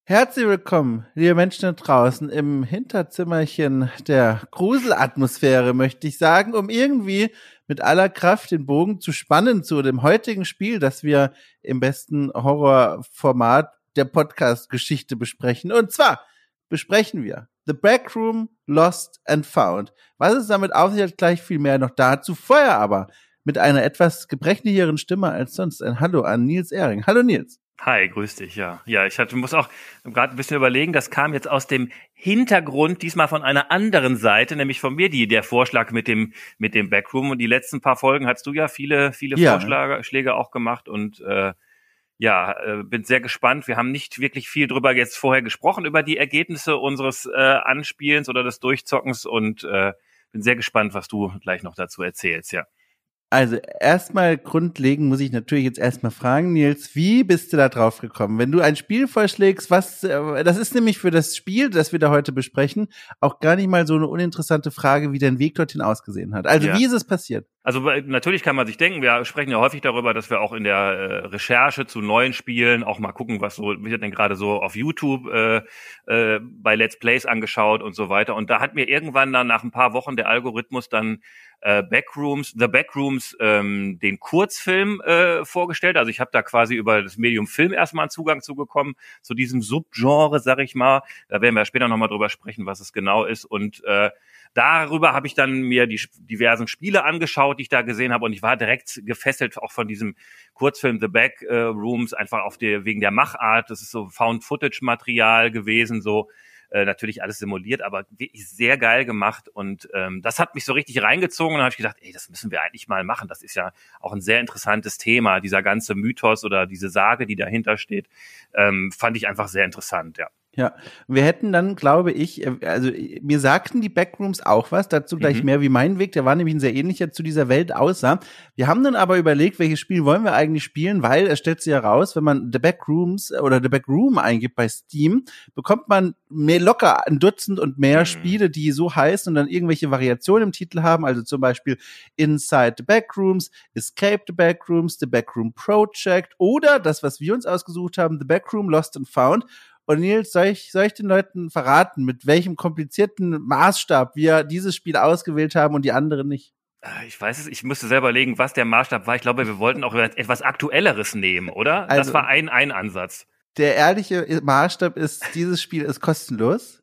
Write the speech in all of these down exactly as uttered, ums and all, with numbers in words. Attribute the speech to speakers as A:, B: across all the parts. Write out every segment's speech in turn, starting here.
A: Herzlich willkommen, liebe Menschen da draußen, im Hinterzimmerchen der Gruselatmosphäre, möchte ich sagen, um irgendwie mit aller Kraft den Bogen zu spannen zu dem heutigen Spiel, das wir im besten Horrorformat der Podcast-Geschichte besprechen. Und zwar besprechen wir The Backroom Lost and Found. Was es damit auf sich hat, gleich viel mehr noch dazu. Vorher aber mit einer etwas gebrechlicheren Stimme als sonst ein Hallo an Nils Ehring. Hallo Nils.
B: Hi, grüß dich, ja. Ja, ich hatte, muss auch gerade ein bisschen überlegen, das kam jetzt aus dem Hintergrund, diesmal von einer anderen Seite, nämlich von mir, die, der Vorschlag mit dem, mit dem Backroom. Und die letzten paar Folgen hast du ja viele, viele ja. Vorschläge Schläge auch gemacht und, äh, ja, äh, bin sehr gespannt. Wir haben nicht wirklich viel drüber jetzt vorher gesprochen, über die Ergebnisse unseres, äh, Anspielens oder des Durchzockens und, äh, bin sehr gespannt, was du gleich noch dazu erzählst, ja.
A: Also erstmal grundlegend muss ich natürlich jetzt erstmal fragen, Nils, wie bist du da drauf gekommen? Wenn du ein Spiel vorschlägst, was, das ist nämlich für das Spiel, das wir da heute besprechen, auch gar nicht mal so eine uninteressante Frage, wie dein Weg dorthin ausgesehen hat. Also ja. Wie ist es passiert?
B: Also natürlich kann man sich denken, wir sprechen ja häufig darüber, dass wir auch in der äh, Recherche zu neuen Spielen auch mal gucken, was so wird denn gerade so auf YouTube äh, äh, bei Let's Plays angeschaut und so weiter. Und da hat mir irgendwann dann nach ein paar Wochen der Algorithmus dann äh, Backrooms, The Backrooms, ähm, den Kurzfilm äh, vorgestellt. Also ich habe da quasi über das Medium Film erstmal einen Zugang zugekommen, zu diesem Subgenre, sag ich mal. Da werden wir später nochmal drüber sprechen, was es genau ist. Und äh, darüber habe ich dann mir die diversen Spiele angeschaut, die ich da gesehen habe, und ich war direkt gefesselt auch von diesem Kurzfilm The Backrooms, einfach auf der wegen der Machart. Das ist so Found-Footage-Material gewesen, so äh, natürlich alles simuliert, aber wirklich sehr geil gemacht, und ähm, das hat mich so richtig reingezogen, und dann habe ich gedacht, ey, das müssen wir eigentlich mal machen. Das ist ja auch ein sehr interessantes Thema, dieser ganze Mythos oder diese Sage, die dahinter steht, ähm, fand ich einfach sehr interessant, ja.
A: Ja, wir hätten dann, glaube ich, also mir sagten die Backrooms auch was, dazu gleich mhm. mehr wie mein Weg, der war nämlich ein sehr ähnlicher zu dieser Welt aussah. Wir haben dann aber überlegt, welches Spiel wollen wir eigentlich spielen, weil es stellt sich heraus, wenn man The Backrooms oder The Backroom eingibt bei Steam, bekommt man mehr locker ein Dutzend und mehr mhm. Spiele, die so heißen und dann irgendwelche Variationen im Titel haben, also zum Beispiel Inside the Backrooms, Escape the Backrooms, The Backroom Project oder das, was wir uns ausgesucht haben, The Backroom Lost and Found. Und Nils, soll ich, soll ich den Leuten verraten, mit welchem komplizierten Maßstab wir dieses Spiel ausgewählt haben und die anderen nicht?
B: Ich weiß es, ich müsste selber überlegen, was der Maßstab war. Ich glaube, wir wollten auch etwas Aktuelleres nehmen, oder? Also, das war ein, ein Ansatz.
A: Der ehrliche Maßstab ist, dieses Spiel ist kostenlos.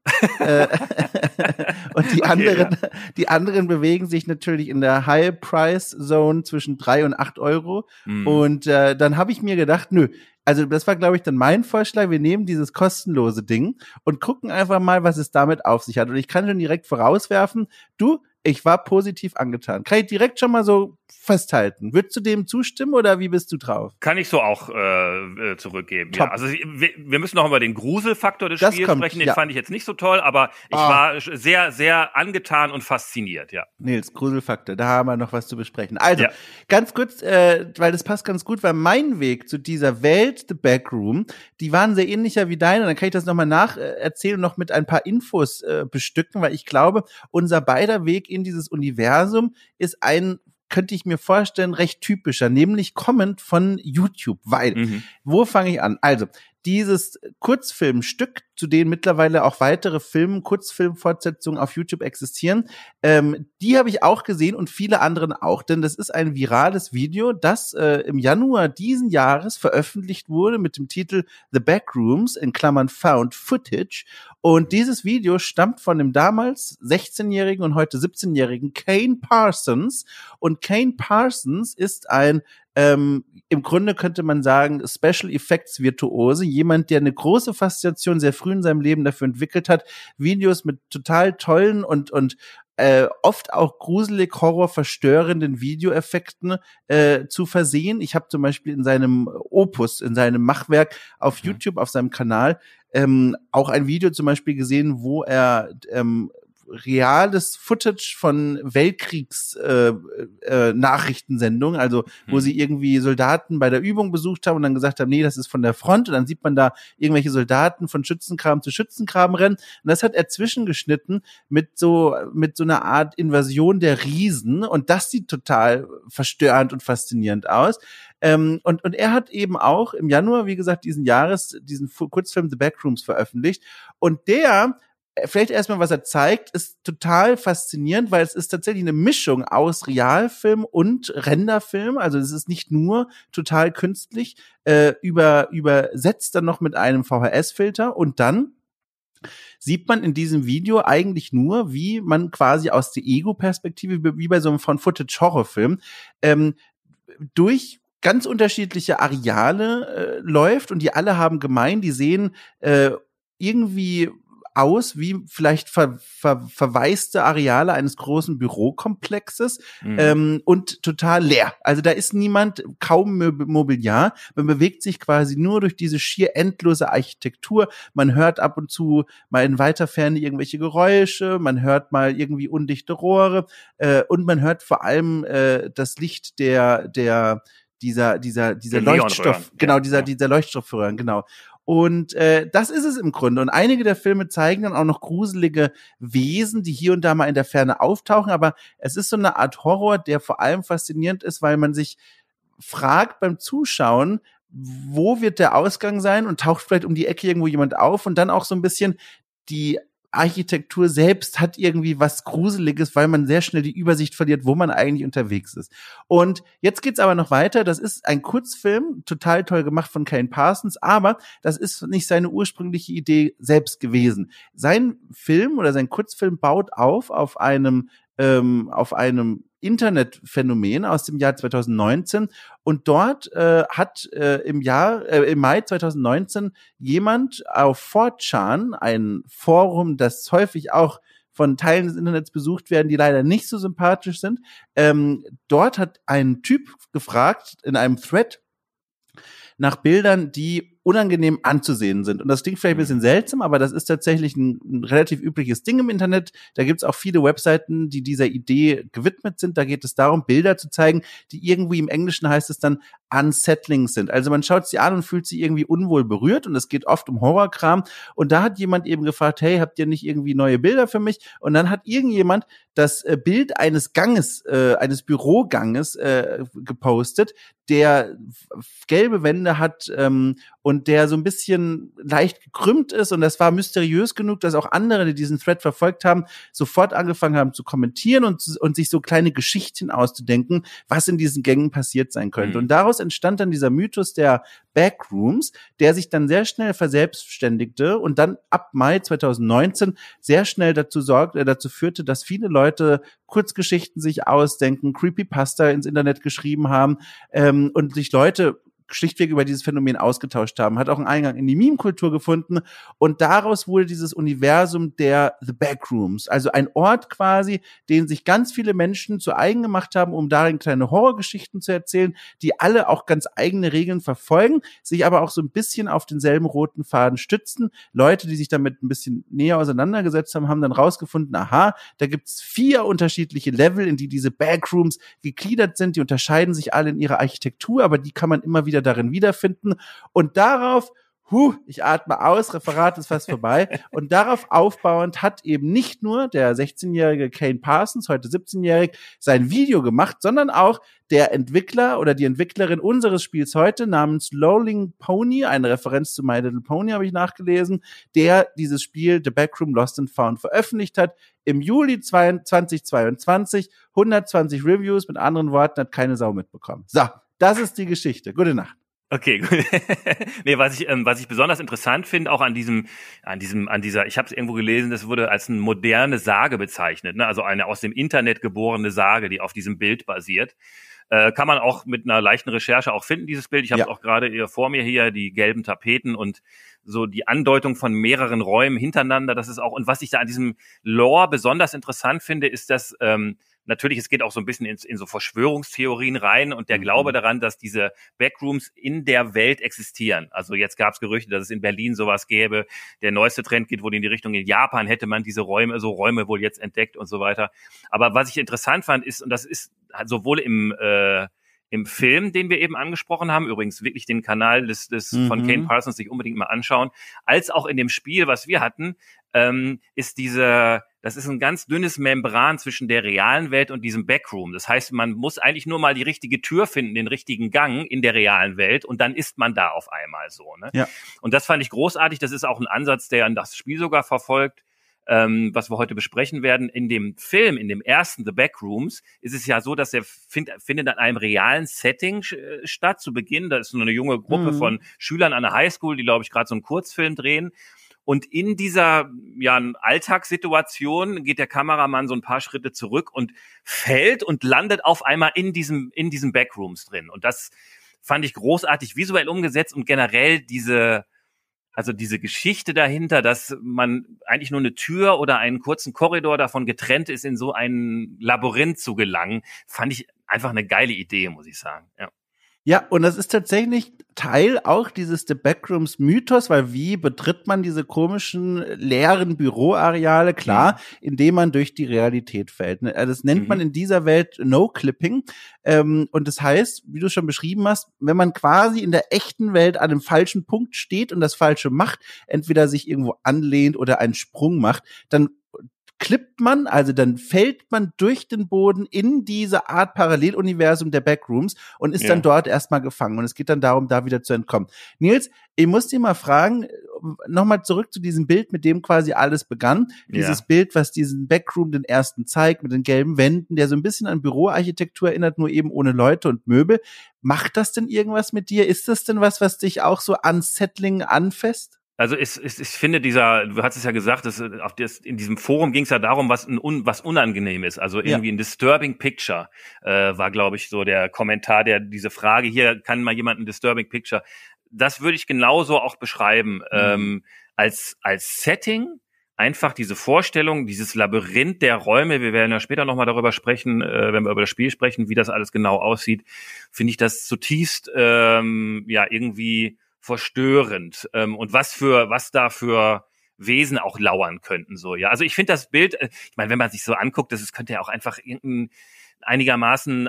A: Und die okay, anderen, ja. die anderen bewegen sich natürlich in der High-Price-Zone zwischen drei und acht Euro. Mhm. Und äh, dann habe ich mir gedacht, nö, also das war, glaube ich, dann mein Vorschlag, wir nehmen dieses kostenlose Ding und gucken einfach mal, was es damit auf sich hat. Und ich kann schon direkt vorauswerfen, du, ich war positiv angetan. Kann ich direkt schon mal so festhalten. Würdest du dem zustimmen oder wie bist du drauf?
B: Kann ich so auch äh, zurückgeben. Top. Ja, also wir, wir müssen noch über den Gruselfaktor des das Spiels kommt, sprechen. Den ja. fand ich jetzt nicht so toll, aber ich ah. war sehr, sehr angetan und fasziniert, ja.
A: Nils, Gruselfaktor, da haben wir noch was zu besprechen. Also, ja. ganz kurz, äh, weil das passt ganz gut, weil mein Weg zu dieser Welt, The Backroom, die waren sehr ähnlicher wie deine. Dann kann ich das nochmal nacherzählen und noch mit ein paar Infos äh, bestücken, weil ich glaube, unser beider Weg in dieses Universum ist ein, könnte ich mir vorstellen, recht typischer, nämlich kommend von YouTube, weil, mhm. wo fange ich an? Also, dieses Kurzfilmstück, zu denen mittlerweile auch weitere Film, Kurzfilmfortsetzungen auf YouTube existieren, ähm, die habe ich auch gesehen und viele anderen auch, denn das ist ein virales Video, das äh, im Januar diesen Jahres veröffentlicht wurde mit dem Titel The Backrooms, in Klammern Found Footage, und dieses Video stammt von dem damals sechzehnjährigen und heute siebzehnjährigen Kane Parsons, und Kane Parsons ist ein Ähm, im Grunde könnte man sagen, Special Effects Virtuose, jemand, der eine große Faszination sehr früh in seinem Leben dafür entwickelt hat, Videos mit total tollen und und äh, oft auch gruselig, horrorverstörenden Videoeffekten äh, zu versehen. Ich habe zum Beispiel in seinem Opus, in seinem Machwerk auf YouTube, auf seinem Kanal, ähm, auch ein Video zum Beispiel gesehen, wo er ähm, reales Footage von Weltkriegs äh, äh, Nachrichtensendungen, also wo hm. sie irgendwie Soldaten bei der Übung besucht haben und dann gesagt haben, nee, das ist von der Front, und dann sieht man da irgendwelche Soldaten von Schützengraben zu Schützengraben rennen, und das hat er zwischengeschnitten mit so mit so einer Art Invasion der Riesen, und das sieht total verstörend und faszinierend aus. Ähm, und, und er hat eben auch im Januar, wie gesagt, diesen Jahres, diesen Kurzfilm The Backrooms veröffentlicht. Und der, vielleicht erstmal, was er zeigt, ist total faszinierend, weil es ist tatsächlich eine Mischung aus Realfilm und Renderfilm. Also es ist nicht nur total künstlich, äh, über, übersetzt dann noch mit einem V H S-Filter, und dann sieht man in diesem Video eigentlich nur, wie man quasi aus der Ego-Perspektive, wie bei so einem Found-Footage-Horrorfilm, ähm, durch ganz unterschiedliche Areale äh, läuft, und die alle haben gemein, die sehen äh, irgendwie aus wie vielleicht ver, ver, verwaiste Areale eines großen Bürokomplexes, mhm. ähm, und total leer. Also da ist niemand, kaum Mobiliar. Man bewegt sich quasi nur durch diese schier endlose Architektur. Man hört ab und zu mal in weiter Ferne irgendwelche Geräusche, man hört mal irgendwie undichte Rohre, äh, und man hört vor allem äh, das Licht der der dieser dieser dieser Leuchtstoff, genau, ja, dieser ja. dieser Leuchtstoffröhren, genau. Und äh, das ist es im Grunde. Und einige der Filme zeigen dann auch noch gruselige Wesen, die hier und da mal in der Ferne auftauchen. Aber es ist so eine Art Horror, der vor allem faszinierend ist, weil man sich fragt beim Zuschauen, wo wird der Ausgang sein, und taucht vielleicht um die Ecke irgendwo jemand auf, und dann auch so ein bisschen die Architektur selbst hat irgendwie was Gruseliges, weil man sehr schnell die Übersicht verliert, wo man eigentlich unterwegs ist. Und jetzt geht's aber noch weiter. Das ist ein Kurzfilm, total toll gemacht von Kane Parsons, aber das ist nicht seine ursprüngliche Idee selbst gewesen. Sein Film oder sein Kurzfilm baut auf auf einem ähm, auf einem Internetphänomen aus dem Jahr zwanzig neunzehn, und dort äh, hat äh, im Jahr äh, im Mai zwanzig neunzehn jemand auf four chan, ein Forum, das häufig auch von Teilen des Internets besucht werden, die leider nicht so sympathisch sind, ähm, dort hat ein Typ gefragt in einem Thread nach Bildern, die unangenehm anzusehen sind. Und das klingt vielleicht ein bisschen seltsam, aber das ist tatsächlich ein, ein relativ übliches Ding im Internet. Da gibt's auch viele Webseiten, die dieser Idee gewidmet sind. Da geht es darum, Bilder zu zeigen, die irgendwie, im Englischen heißt es dann, unsettling sind. Also man schaut sie an und fühlt sich irgendwie unwohl berührt, und es geht oft um Horrorkram. Und da hat jemand eben gefragt, hey, habt ihr nicht irgendwie neue Bilder für mich? Und dann hat irgendjemand das äh, Bild eines Ganges, äh, eines Büroganges äh, gepostet, der gelbe Wände hat, ähm, und der so ein bisschen leicht gekrümmt ist, und das war mysteriös genug, dass auch andere, die diesen Thread verfolgt haben, sofort angefangen haben zu kommentieren und, und sich so kleine Geschichten auszudenken, was in diesen Gängen passiert sein könnte. Mhm. Und daraus entstand dann dieser Mythos der Backrooms, der sich dann sehr schnell verselbstständigte und dann ab Mai zwanzig neunzehn sehr schnell dazu sorgt, äh, dazu führte, dass viele Leute Kurzgeschichten sich ausdenken, Creepypasta ins Internet geschrieben haben, ähm, und sich Leute schlichtweg über dieses Phänomen ausgetauscht haben, hat auch einen Eingang in die Meme-Kultur gefunden, und daraus wurde dieses Universum der The Backrooms, also ein Ort quasi, den sich ganz viele Menschen zu eigen gemacht haben, um darin kleine Horrorgeschichten zu erzählen, die alle auch ganz eigene Regeln verfolgen, sich aber auch so ein bisschen auf denselben roten Faden stützen. Leute, die sich damit ein bisschen näher auseinandergesetzt haben, haben dann rausgefunden, aha, da gibt's vier unterschiedliche Level, in die diese Backrooms gegliedert sind, die unterscheiden sich alle in ihrer Architektur, aber die kann man immer wieder darin wiederfinden, und darauf, huh, ich atme aus, Referat ist fast vorbei, und darauf aufbauend hat eben nicht nur der sechzehnjährige Kane Parsons, heute siebzehnjährig, sein Video gemacht, sondern auch der Entwickler oder die Entwicklerin unseres Spiels heute namens Lolling Pony, eine Referenz zu My Little Pony habe ich nachgelesen, der dieses Spiel The Backroom Lost and Found veröffentlicht hat, im Juli zwanzig zweiundzwanzig, hundertzwanzig Reviews, mit anderen Worten, hat keine Sau mitbekommen. So, das ist die Geschichte. Gute Nacht.
B: Okay, gut. Nee, was ich ähm, was ich besonders interessant finde, auch an diesem an diesem an dieser, ich habe es irgendwo gelesen, das wurde als eine moderne Sage bezeichnet, ne? Also eine aus dem Internet geborene Sage, die auf diesem Bild basiert. Äh, kann man auch mit einer leichten Recherche auch finden, dieses Bild. Ich habe es ja auch gerade hier vor mir hier, die gelben Tapeten und so die Andeutung von mehreren Räumen hintereinander. Das ist auch, und was ich da an diesem Lore besonders interessant finde, ist, dass ähm, natürlich, es geht auch so ein bisschen in, in so Verschwörungstheorien rein und der mhm. Glaube daran, dass diese Backrooms in der Welt existieren. Also jetzt gab es Gerüchte, dass es in Berlin sowas gäbe. Der neueste Trend geht wohl in die Richtung, in Japan hätte man diese Räume, so Räume wohl jetzt entdeckt und so weiter. Aber was ich interessant fand ist, und das ist sowohl im äh, im Film, den wir eben angesprochen haben, übrigens wirklich den Kanal des, des mhm. von Kane Parsons sich unbedingt mal anschauen, als auch in dem Spiel, was wir hatten, ähm, ist diese, das ist ein ganz dünnes Membran zwischen der realen Welt und diesem Backroom. Das heißt, man muss eigentlich nur mal die richtige Tür finden, den richtigen Gang in der realen Welt und dann ist man da auf einmal so. Ne? Ja. Und das fand ich großartig. Das ist auch ein Ansatz, der an das Spiel sogar verfolgt. Ähm, was wir heute besprechen werden. In dem Film, in dem ersten The Backrooms, ist es ja so, dass er find, findet an einem realen Setting äh, statt zu Beginn. Da ist so eine junge Gruppe mhm. von Schülern an der Highschool, die, glaube ich, gerade so einen Kurzfilm drehen. Und in dieser ja, Alltagssituation geht der Kameramann so ein paar Schritte zurück und fällt und landet auf einmal in diesem in diesen Backrooms drin. Und das fand ich großartig visuell umgesetzt und generell diese Also diese Geschichte dahinter, dass man eigentlich nur eine Tür oder einen kurzen Korridor davon getrennt ist, in so ein Labyrinth zu gelangen, fand ich einfach eine geile Idee, muss ich sagen. Ja.
A: Ja, und das ist tatsächlich Teil auch dieses The Backrooms Mythos, weil wie betritt man diese komischen leeren Büroareale? Klar, mhm. indem man durch die Realität fällt. Das nennt mhm. man in dieser Welt No-Clipping. Ähm, und das heißt, wie du schon beschrieben hast, wenn man quasi in der echten Welt an einem falschen Punkt steht und das Falsche macht, entweder sich irgendwo anlehnt oder einen Sprung macht, dann klippt man, also dann fällt man durch den Boden in diese Art Paralleluniversum der Backrooms und ist ja. dann dort erstmal gefangen. Und es geht dann darum, da wieder zu entkommen. Nils, ich muss dir mal fragen, nochmal zurück zu diesem Bild, mit dem quasi alles begann. Dieses ja. Bild, was diesen Backroom, den ersten zeigt, mit den gelben Wänden, der so ein bisschen an Büroarchitektur erinnert, nur eben ohne Leute und Möbel. Macht das denn irgendwas mit dir? Ist das denn was, was dich auch so unsettling anfasst?
B: Also ich, ich, ich finde dieser, du hast es ja gesagt, dass auf das, in diesem Forum ging es ja darum, was ein un, was unangenehm ist. Also irgendwie ja. ein disturbing picture äh, war, glaube ich, so der Kommentar, der diese Frage, hier kann mal jemand ein disturbing picture. Das würde ich genauso auch beschreiben. Mhm. Ähm, als als Setting einfach diese Vorstellung, dieses Labyrinth der Räume, wir werden ja später nochmal darüber sprechen, äh, wenn wir über das Spiel sprechen, wie das alles genau aussieht, finde ich das zutiefst ähm, ja irgendwie verstörend ähm, und was für was da für Wesen auch lauern könnten so ja also ich finde das Bild äh, ich meine wenn man sich so anguckt das ist, könnte ja auch einfach irgendein einigermaßen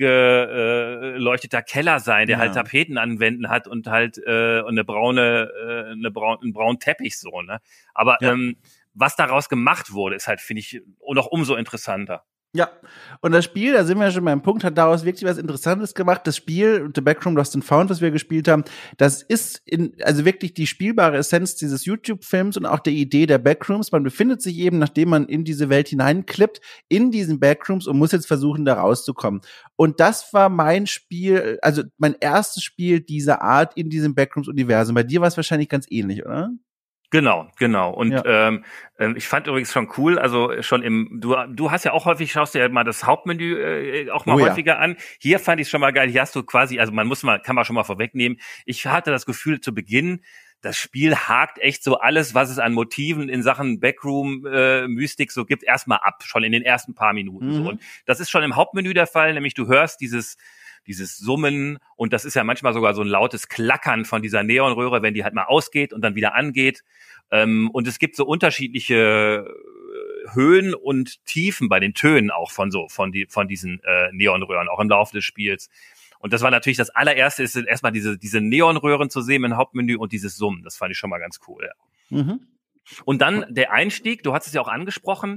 B: ausgeleuchteter Keller sein der ja. halt Tapeten an Wänden hat und halt äh, eine braune äh, eine braun einen braunen Teppich so ne aber ja. ähm, was daraus gemacht wurde ist halt finde ich noch umso interessanter.
A: Ja, und das Spiel, da sind wir ja schon beim Punkt, hat daraus wirklich was Interessantes gemacht. Das Spiel, The Backroom Lost and Found, was wir gespielt haben, das ist in, also wirklich die spielbare Essenz dieses YouTube-Films und auch der Idee der Backrooms. Man befindet sich eben, nachdem man in diese Welt hineinklippt, in diesen Backrooms und muss jetzt versuchen, da rauszukommen. Und das war mein Spiel, also mein erstes Spiel dieser Art in diesem Backrooms-Universum. Bei dir war es wahrscheinlich ganz ähnlich, oder?
B: Genau, genau. Und ja. ähm, ich fand übrigens schon cool, also schon im, du du hast ja auch häufig, schaust dir ja mal das Hauptmenü äh, auch mal oh, häufiger ja. an. Hier fand ich es schon mal geil, hier hast du quasi, also man muss mal, kann man schon mal vorwegnehmen, ich hatte das Gefühl zu Beginn, das Spiel hakt echt so alles, was es an Motiven in Sachen Backroom-Mystik äh, so gibt, erstmal ab, schon in den ersten paar Minuten. Mhm. So. Und das ist schon im Hauptmenü der Fall, nämlich du hörst dieses dieses Summen und das ist ja manchmal sogar so ein lautes Klackern von dieser Neonröhre, wenn die halt mal ausgeht und dann wieder angeht. Ähm, und es gibt so unterschiedliche Höhen und Tiefen bei den Tönen auch von so von die von diesen äh, Neonröhren auch im Laufe des Spiels. Und das war natürlich das allererste, ist erstmal diese diese Neonröhren zu sehen im Hauptmenü und dieses Summen. Das fand ich schon mal ganz cool. Ja. Mhm. Und dann der Einstieg, du hast es ja auch angesprochen,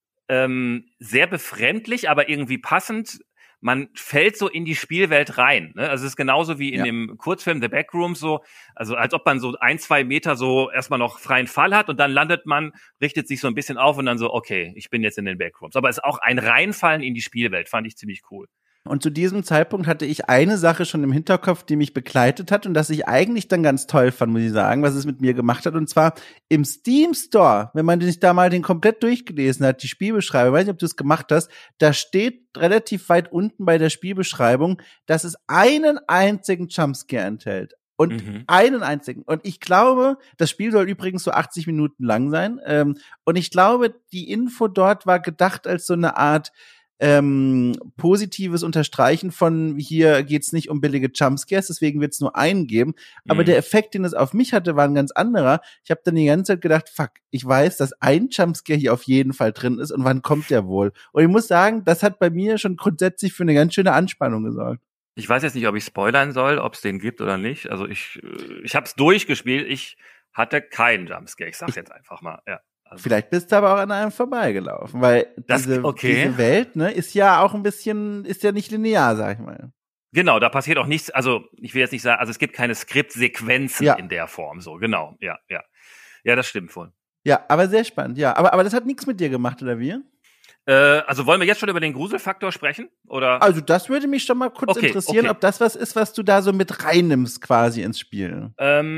B: ähm, sehr befremdlich, aber irgendwie passend. Man fällt so in die Spielwelt rein. Ne? Also es ist genauso wie in ja. dem Kurzfilm The Backrooms so, also als ob man so ein, zwei Meter so erstmal noch freien Fall hat und dann landet man, richtet sich so ein bisschen auf und dann so, okay, ich bin jetzt in den Backrooms. Aber es ist auch ein Reinfallen in die Spielwelt, fand ich ziemlich cool.
A: Und zu diesem Zeitpunkt hatte ich eine Sache schon im Hinterkopf, die mich begleitet hat und das ich eigentlich dann ganz toll fand, muss ich sagen, was es mit mir gemacht hat. Und zwar im Steam Store, wenn man sich da mal den komplett durchgelesen hat, die Spielbeschreibung, ich weiß nicht, ob du es gemacht hast, da steht relativ weit unten bei der Spielbeschreibung, dass es einen einzigen Jumpscare enthält. Und mhm. einen einzigen. Und ich glaube, das Spiel soll übrigens so achtzig Minuten lang sein. Und ich glaube, die Info dort war gedacht als so eine Art ähm, positives Unterstreichen von hier geht's nicht um billige Jumpscares, deswegen wird's nur einen geben. Aber
B: Mhm.
A: der Effekt, den es auf mich hatte, war ein ganz anderer. Ich habe dann die ganze Zeit gedacht, fuck, ich weiß, dass ein Jumpscare hier auf jeden Fall drin ist und wann kommt der wohl? Und ich muss sagen, das hat bei mir schon grundsätzlich für eine ganz schöne Anspannung gesorgt.
B: Ich weiß jetzt nicht, ob ich spoilern soll, ob es den gibt oder nicht. Also ich, äh, ich habe es durchgespielt. Ich hatte keinen Jumpscare. Ich sag's jetzt einfach mal. Ja. Also,
A: Vielleicht bist du aber auch an einem vorbeigelaufen, weil
B: Das-
A: diese,
B: okay.
A: diese Welt, ne, ist ja auch ein bisschen, ist ja nicht linear, sag ich mal.
B: genau, da passiert auch nichts. Also ich will jetzt nicht sagen, also es gibt keine Skriptsequenzen
A: Ja.
B: in der Form. So genau. Ja, ja, ja, das stimmt wohl.
A: Ja, aber sehr spannend, ja. Aber, aber das hat nichts mit dir gemacht, oder wie?
B: Äh, also wollen wir jetzt schon über den Gruselfaktor sprechen? Oder?
A: Also das würde mich schon mal kurz
B: Okay,
A: interessieren,
B: okay.
A: ob das was ist, was du da so mit reinnimmst quasi ins Spiel.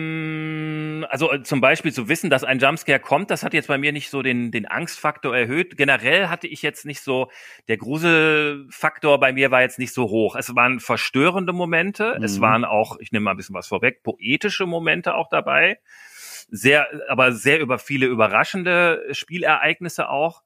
B: Ähm, also äh, zum Beispiel zu wissen, dass ein Jumpscare kommt, das hat jetzt bei mir nicht so den, den Angstfaktor erhöht. Generell hatte ich jetzt nicht so, der Gruselfaktor bei mir war jetzt nicht so hoch. Es waren verstörende Momente,
A: Mhm.
B: es waren auch, ich nehme mal ein bisschen was vorweg, poetische Momente auch dabei. Sehr, aber sehr über viele überraschende Spielereignisse auch.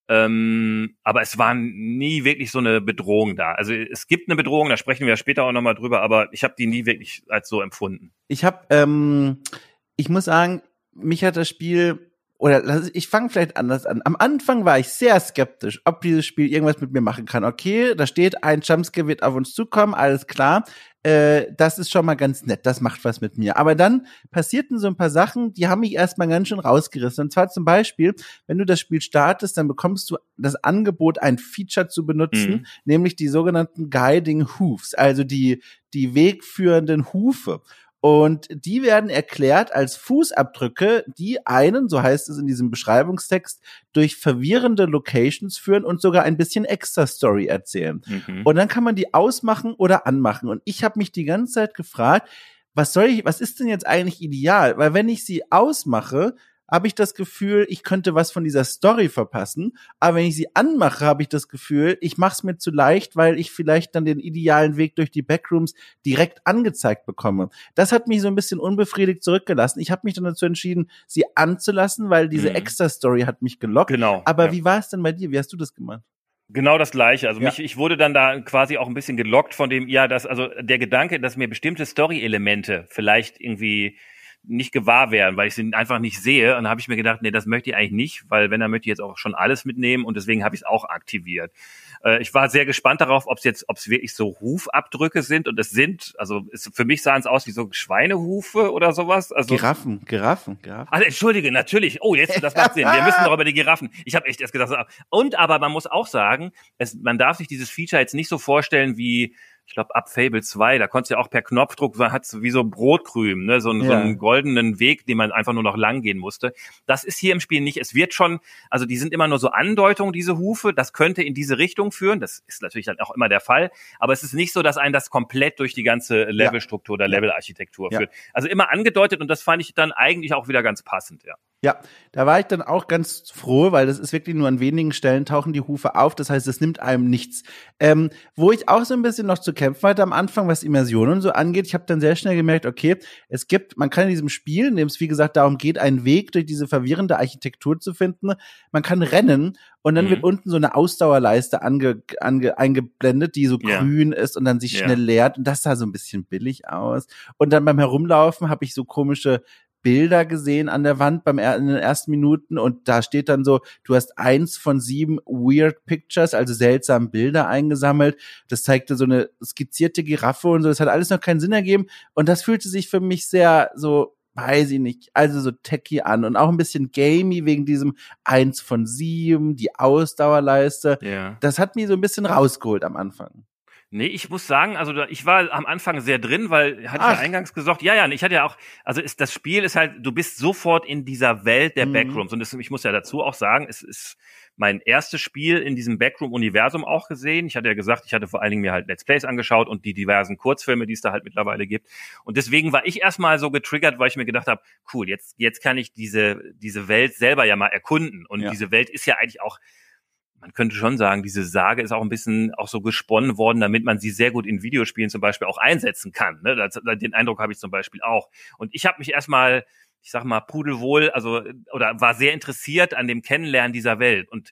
B: Ähm, aber es war nie wirklich so eine Bedrohung da. Also es gibt eine Bedrohung, da sprechen wir später auch nochmal drüber, aber ich habe die nie wirklich als so empfunden.
A: Ich habe, ähm, ich muss sagen, mich hat das Spiel, oder lass- ich fange vielleicht anders an. Am Anfang war ich sehr skeptisch, ob dieses Spiel irgendwas mit mir machen kann. Okay, da steht, ein Jumpscare wird auf uns zukommen, alles klar. Äh, das ist schon mal ganz nett, das macht was mit mir. Aber dann passierten so ein paar Sachen, die haben mich erstmal ganz schön rausgerissen. Und zwar zum Beispiel, wenn du das Spiel startest, dann bekommst du das Angebot, ein Feature zu benutzen,
B: Mhm.
A: nämlich die sogenannten Guiding Hoofs, also die, die wegführenden Hufe. Und die werden erklärt als Fußabdrücke, die einen, so heißt es in diesem Beschreibungstext, durch verwirrende Locations führen und sogar ein bisschen Extra-Story erzählen.
B: Mhm.
A: Und dann kann man die ausmachen oder anmachen. Und ich habe mich die ganze Zeit gefragt, was soll ich, was ist denn jetzt eigentlich ideal? Weil wenn ich sie ausmache, habe ich das Gefühl, ich könnte was von dieser Story verpassen. Aber wenn ich sie anmache, habe ich das Gefühl, ich mache es mir zu leicht, weil ich vielleicht dann den idealen Weg durch die Backrooms direkt angezeigt bekomme. Das hat mich so ein bisschen unbefriedigt zurückgelassen. Ich habe mich dann dazu entschieden, sie anzulassen, weil diese
B: Mhm.
A: Extra-Story hat mich gelockt.
B: Genau.
A: Aber
B: ja.
A: wie war es denn bei dir? Wie hast du das gemacht?
B: Genau das Gleiche. Also
A: Ja.
B: mich, ich wurde dann da quasi auch ein bisschen gelockt von dem, ja, dass, also der Gedanke, dass mir bestimmte Story-Elemente vielleicht irgendwie nicht gewahr werden, weil ich sie einfach nicht sehe. Und dann habe ich mir gedacht, nee, das möchte ich eigentlich nicht, weil wenn, dann möchte ich jetzt auch schon alles mitnehmen und deswegen habe ich es auch aktiviert. Äh, ich war sehr gespannt darauf, ob es jetzt, ob es wirklich so Hufabdrücke sind und es sind, also es, für mich sahen es aus wie so Schweinehufe oder sowas. Also
A: Giraffen, Giraffen, Giraffen.
B: Also entschuldige, natürlich. Oh, jetzt das macht Sinn. Wir müssen noch über die Giraffen. Ich habe echt erst gedacht. Und aber man muss auch sagen, es, man darf sich dieses Feature jetzt nicht so vorstellen wie, ich glaube, ab Fable zwei, da konntest du ja auch per Knopfdruck, man hat so wie so Brotkrümen, ne, so,
A: Ja.
B: so einen goldenen Weg, den man einfach nur noch lang gehen musste. Das ist hier im Spiel nicht. Es wird schon, also die sind immer nur so Andeutungen, diese Hufe. Das könnte in diese Richtung führen. Das ist natürlich dann auch immer der Fall. Aber es ist nicht so, dass einen das komplett durch die ganze Levelstruktur oder Levelarchitektur
A: Ja.
B: führt. Also immer angedeutet und das fand ich dann eigentlich auch wieder ganz passend, ja.
A: Ja, da war ich dann auch ganz froh, weil das ist wirklich nur an wenigen Stellen tauchen die Hufe auf. Das heißt, es nimmt einem nichts. Ähm, wo ich auch so ein bisschen noch zu kämpfen hatte am Anfang, was Immersion und so angeht, ich habe dann sehr schnell gemerkt, okay, es gibt, man kann in diesem Spiel, in dem es wie gesagt darum geht, einen Weg durch diese verwirrende Architektur zu finden, man kann rennen und dann
B: Mhm.
A: wird unten so eine Ausdauerleiste ange, ange, eingeblendet, die so
B: Ja.
A: grün ist und dann sich
B: Ja.
A: schnell leert. Und das sah so ein bisschen billig aus. Und dann beim Herumlaufen habe ich so komische Bilder gesehen an der Wand beim in den ersten Minuten und da steht dann so, du hast eins von sieben Weird Pictures, also seltsame Bilder eingesammelt. Das zeigte so eine skizzierte Giraffe und so. Das hat alles noch keinen Sinn ergeben und das fühlte sich für mich sehr so, weiß ich nicht, also so techy an und auch ein bisschen gamey wegen diesem eins von sieben, die Ausdauerleiste.
B: Ja.
A: Das hat mich so ein bisschen rausgeholt am Anfang.
B: Nee, ich muss sagen, also da, ich war am Anfang sehr drin, weil, hatte ich
A: Ach.
B: ja eingangs gesagt, ja, ja, ich hatte ja auch, also ist, das Spiel ist halt, du bist sofort in dieser Welt der
A: Mhm.
B: Backrooms und das, ich muss ja dazu auch sagen, es ist mein erstes Spiel in diesem Backroom-Universum auch gesehen. Ich hatte ja gesagt, ich hatte vor allen Dingen mir halt Let's Plays angeschaut und die diversen Kurzfilme, die es da halt mittlerweile gibt. Und deswegen war ich erstmal so getriggert, weil ich mir gedacht habe, cool, jetzt, jetzt kann ich diese, diese Welt selber ja mal erkunden. Und
A: Ja.
B: diese Welt ist ja eigentlich auch, man könnte schon sagen, diese Sage ist auch ein bisschen auch so gesponnen worden, damit man sie sehr gut in Videospielen zum Beispiel auch einsetzen kann. Ne? Das, den Eindruck habe ich zum Beispiel auch. Und ich habe mich erstmal, ich sag mal, pudelwohl, also oder war sehr interessiert an dem Kennenlernen dieser Welt. Und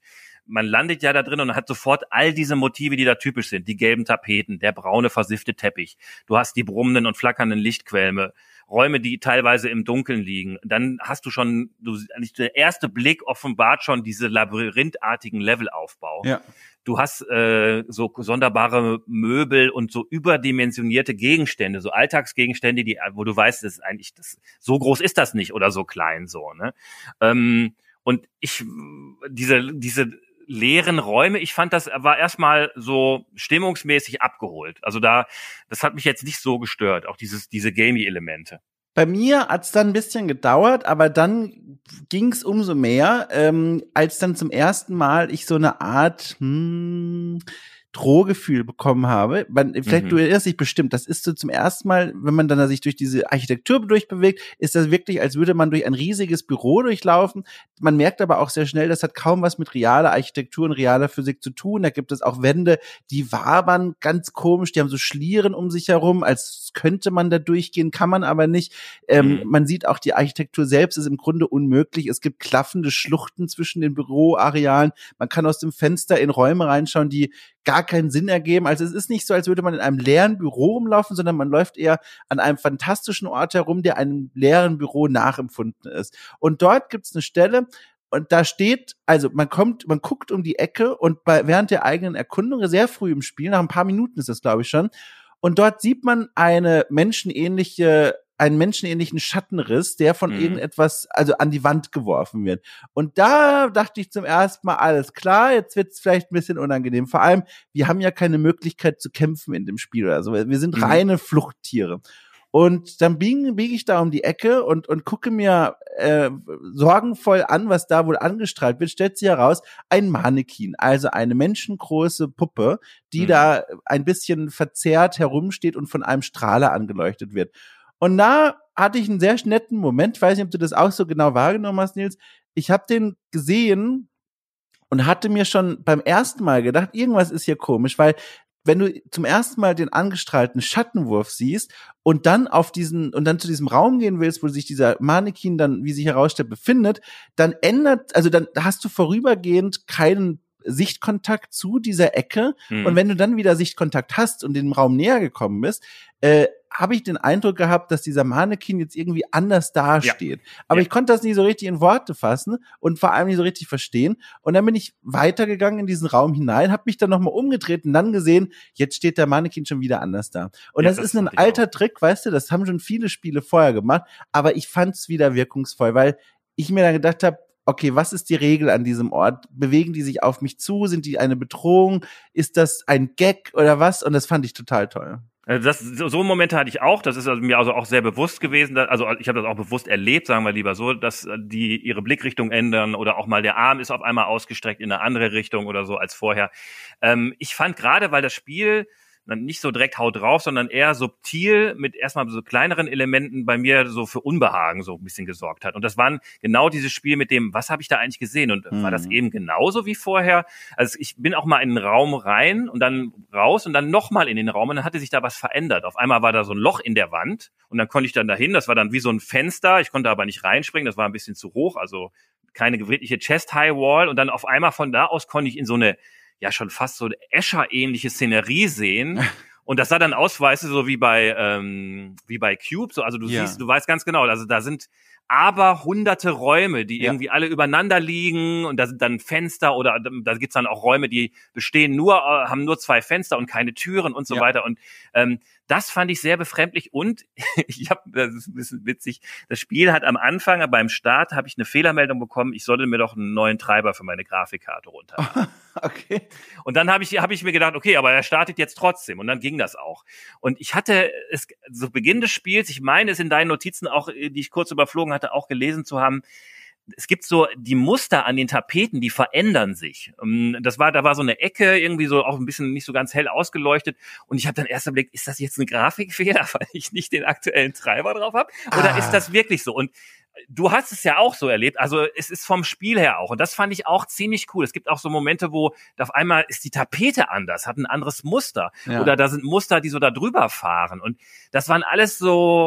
B: man landet ja da drin und hat sofort all diese Motive, die da typisch sind. Die gelben Tapeten, der braune versiffte Teppich. Du hast die brummenden und flackernden Lichtquellen, Räume, die teilweise im Dunkeln liegen. Dann hast du schon, du, der erste Blick offenbart schon diese labyrinthartigen Levelaufbau.
A: Ja.
B: Du hast äh, so sonderbare Möbel und so überdimensionierte Gegenstände, so Alltagsgegenstände, die, wo du weißt, das ist eigentlich das, so groß ist das nicht oder so klein so, ne? Ähm, und ich diese diese leeren Räume, ich fand, das war erstmal so stimmungsmäßig abgeholt. Also da, das hat mich jetzt nicht so gestört, auch dieses diese Gamey-Elemente.
A: Bei mir hat's dann ein bisschen gedauert, aber dann ging's umso mehr, ähm, als dann zum ersten Mal ich so eine Art hm, Drohgefühl bekommen habe. Man, vielleicht mhm. du erinnerst dich bestimmt, das ist so zum ersten Mal, wenn man dann sich durch diese Architektur durchbewegt, ist das wirklich, als würde man durch ein riesiges Büro durchlaufen. Man merkt aber auch sehr schnell, das hat kaum was mit realer Architektur und realer Physik zu tun. Da gibt es auch Wände, die wabern ganz komisch, die haben so Schlieren um sich herum, als könnte man da durchgehen, kann man aber nicht. Ähm, mhm. Man sieht auch, die Architektur selbst ist im Grunde unmöglich. Es gibt klaffende Schluchten zwischen den Büroarealen. Man kann aus dem Fenster in Räume reinschauen, die gar keinen Sinn ergeben. Also es ist nicht so, als würde man in einem leeren Büro rumlaufen, sondern man läuft eher an einem fantastischen Ort herum, der einem leeren Büro nachempfunden ist. Und dort gibt's eine Stelle, und da steht, also man kommt, man guckt um die Ecke und bei, während der eigenen Erkundung, sehr früh im Spiel, nach ein paar Minuten ist das, glaube ich, schon, und dort sieht man eine menschenähnliche einen menschenähnlichen Schattenriss, der von mhm. irgendetwas, also an die Wand geworfen wird. Und da dachte ich zum ersten Mal, alles klar, jetzt wird's vielleicht ein bisschen unangenehm. Vor allem, wir haben ja keine Möglichkeit zu kämpfen in dem Spiel oder so. Wir sind mhm. reine Fluchttiere. Und dann biege bieg ich da um die Ecke und und gucke mir äh, sorgenvoll an, was da wohl angestrahlt wird. Stellt sich heraus, ein Mannequin, also eine menschengroße Puppe, die mhm. da ein bisschen verzerrt herumsteht und von einem Strahler angeleuchtet wird. Und da hatte ich einen sehr netten Moment, ich weiß nicht, ob du das auch so genau wahrgenommen hast, Nils. Ich habe den gesehen und hatte mir schon beim ersten Mal gedacht, irgendwas ist hier komisch, weil wenn du zum ersten Mal den angestrahlten Schattenwurf siehst und dann auf diesen und dann zu diesem Raum gehen willst, wo sich dieser Mannequin dann, wie sich herausstellt, befindet, dann ändert, also dann hast du vorübergehend keinen Sichtkontakt zu dieser Ecke. Mhm. Und wenn du dann wieder Sichtkontakt hast und dem Raum näher gekommen bist, äh, habe ich den Eindruck gehabt, dass dieser Mannequin jetzt irgendwie anders dasteht. Ja. Aber ja. ich konnte das nicht so richtig in Worte fassen und vor allem nicht so richtig verstehen. Und dann bin ich weitergegangen in diesen Raum hinein, habe mich dann nochmal umgedreht und dann gesehen, jetzt steht der Mannequin schon wieder anders da. Und ja, das, das ist ein alter auch. Trick, weißt du, das haben schon viele Spiele vorher gemacht, aber ich fand es wieder wirkungsvoll, weil ich mir dann gedacht habe, okay, was ist die Regel an diesem Ort? Bewegen die sich auf mich zu? Sind die eine Bedrohung? Ist das ein Gag oder was? Und das fand ich total toll.
B: Das, so Momente hatte ich auch, das ist also mir also auch sehr bewusst gewesen, also ich habe das auch bewusst erlebt, sagen wir lieber so, dass die ihre Blickrichtung ändern oder auch mal der Arm ist auf einmal ausgestreckt in eine andere Richtung oder so als vorher. Ähm, ich fand gerade, weil das Spiel nicht so direkt haut drauf, sondern eher subtil mit erstmal so kleineren Elementen bei mir so für Unbehagen so ein bisschen gesorgt hat. Und das waren genau dieses Spiel mit dem, was habe ich da eigentlich gesehen? Und mhm. war das eben genauso wie vorher? Also ich bin auch mal in den Raum rein und dann raus und dann nochmal in den Raum und dann hatte sich da was verändert. Auf einmal war da so ein Loch in der Wand und dann konnte ich dann dahin, das war dann wie so ein Fenster, ich konnte aber nicht reinspringen, das war ein bisschen zu hoch, also keine wirkliche Chest-High-Wall und dann auf einmal von da aus konnte ich in so eine ja schon fast so eine Escher-ähnliche Szenerie sehen. Und das sah dann aus, weißt du, so wie bei ähm, wie bei Cube. So, also du ja. siehst, du weißt ganz genau, also da sind aber hunderte Räume, die ja. irgendwie alle übereinander liegen und da sind dann Fenster oder da gibt's dann auch Räume, die bestehen nur, haben nur zwei Fenster und keine Türen und so ja. weiter. Und ähm, das fand ich sehr befremdlich und ich habe, das ist ein bisschen witzig, das Spiel hat am Anfang, beim Start habe ich eine Fehlermeldung bekommen, ich sollte mir doch einen neuen Treiber für meine Grafikkarte runterladen.
A: Okay.
B: Und dann habe ich habe ich mir gedacht, okay, aber er startet jetzt trotzdem und dann ging das auch. Und ich hatte es zu Beginn des Spiels, ich meine es in deinen Notizen auch, die ich kurz überflogen hatte, auch gelesen zu haben, es gibt so die Muster an den Tapeten, die verändern sich. Das war, da war so eine Ecke, irgendwie so auch ein bisschen nicht so ganz hell ausgeleuchtet. Und ich habe dann erst überlegt, ist das jetzt ein Grafikfehler, weil ich nicht den aktuellen Treiber drauf habe? Oder ah. ist das wirklich so? Und du hast es ja auch so erlebt. Also es ist vom Spiel her auch. Und das fand ich auch ziemlich cool. Es gibt auch so Momente, wo auf einmal ist die Tapete anders, hat ein anderes Muster. Ja. Oder da sind Muster, die so da drüber fahren. Und das waren alles so,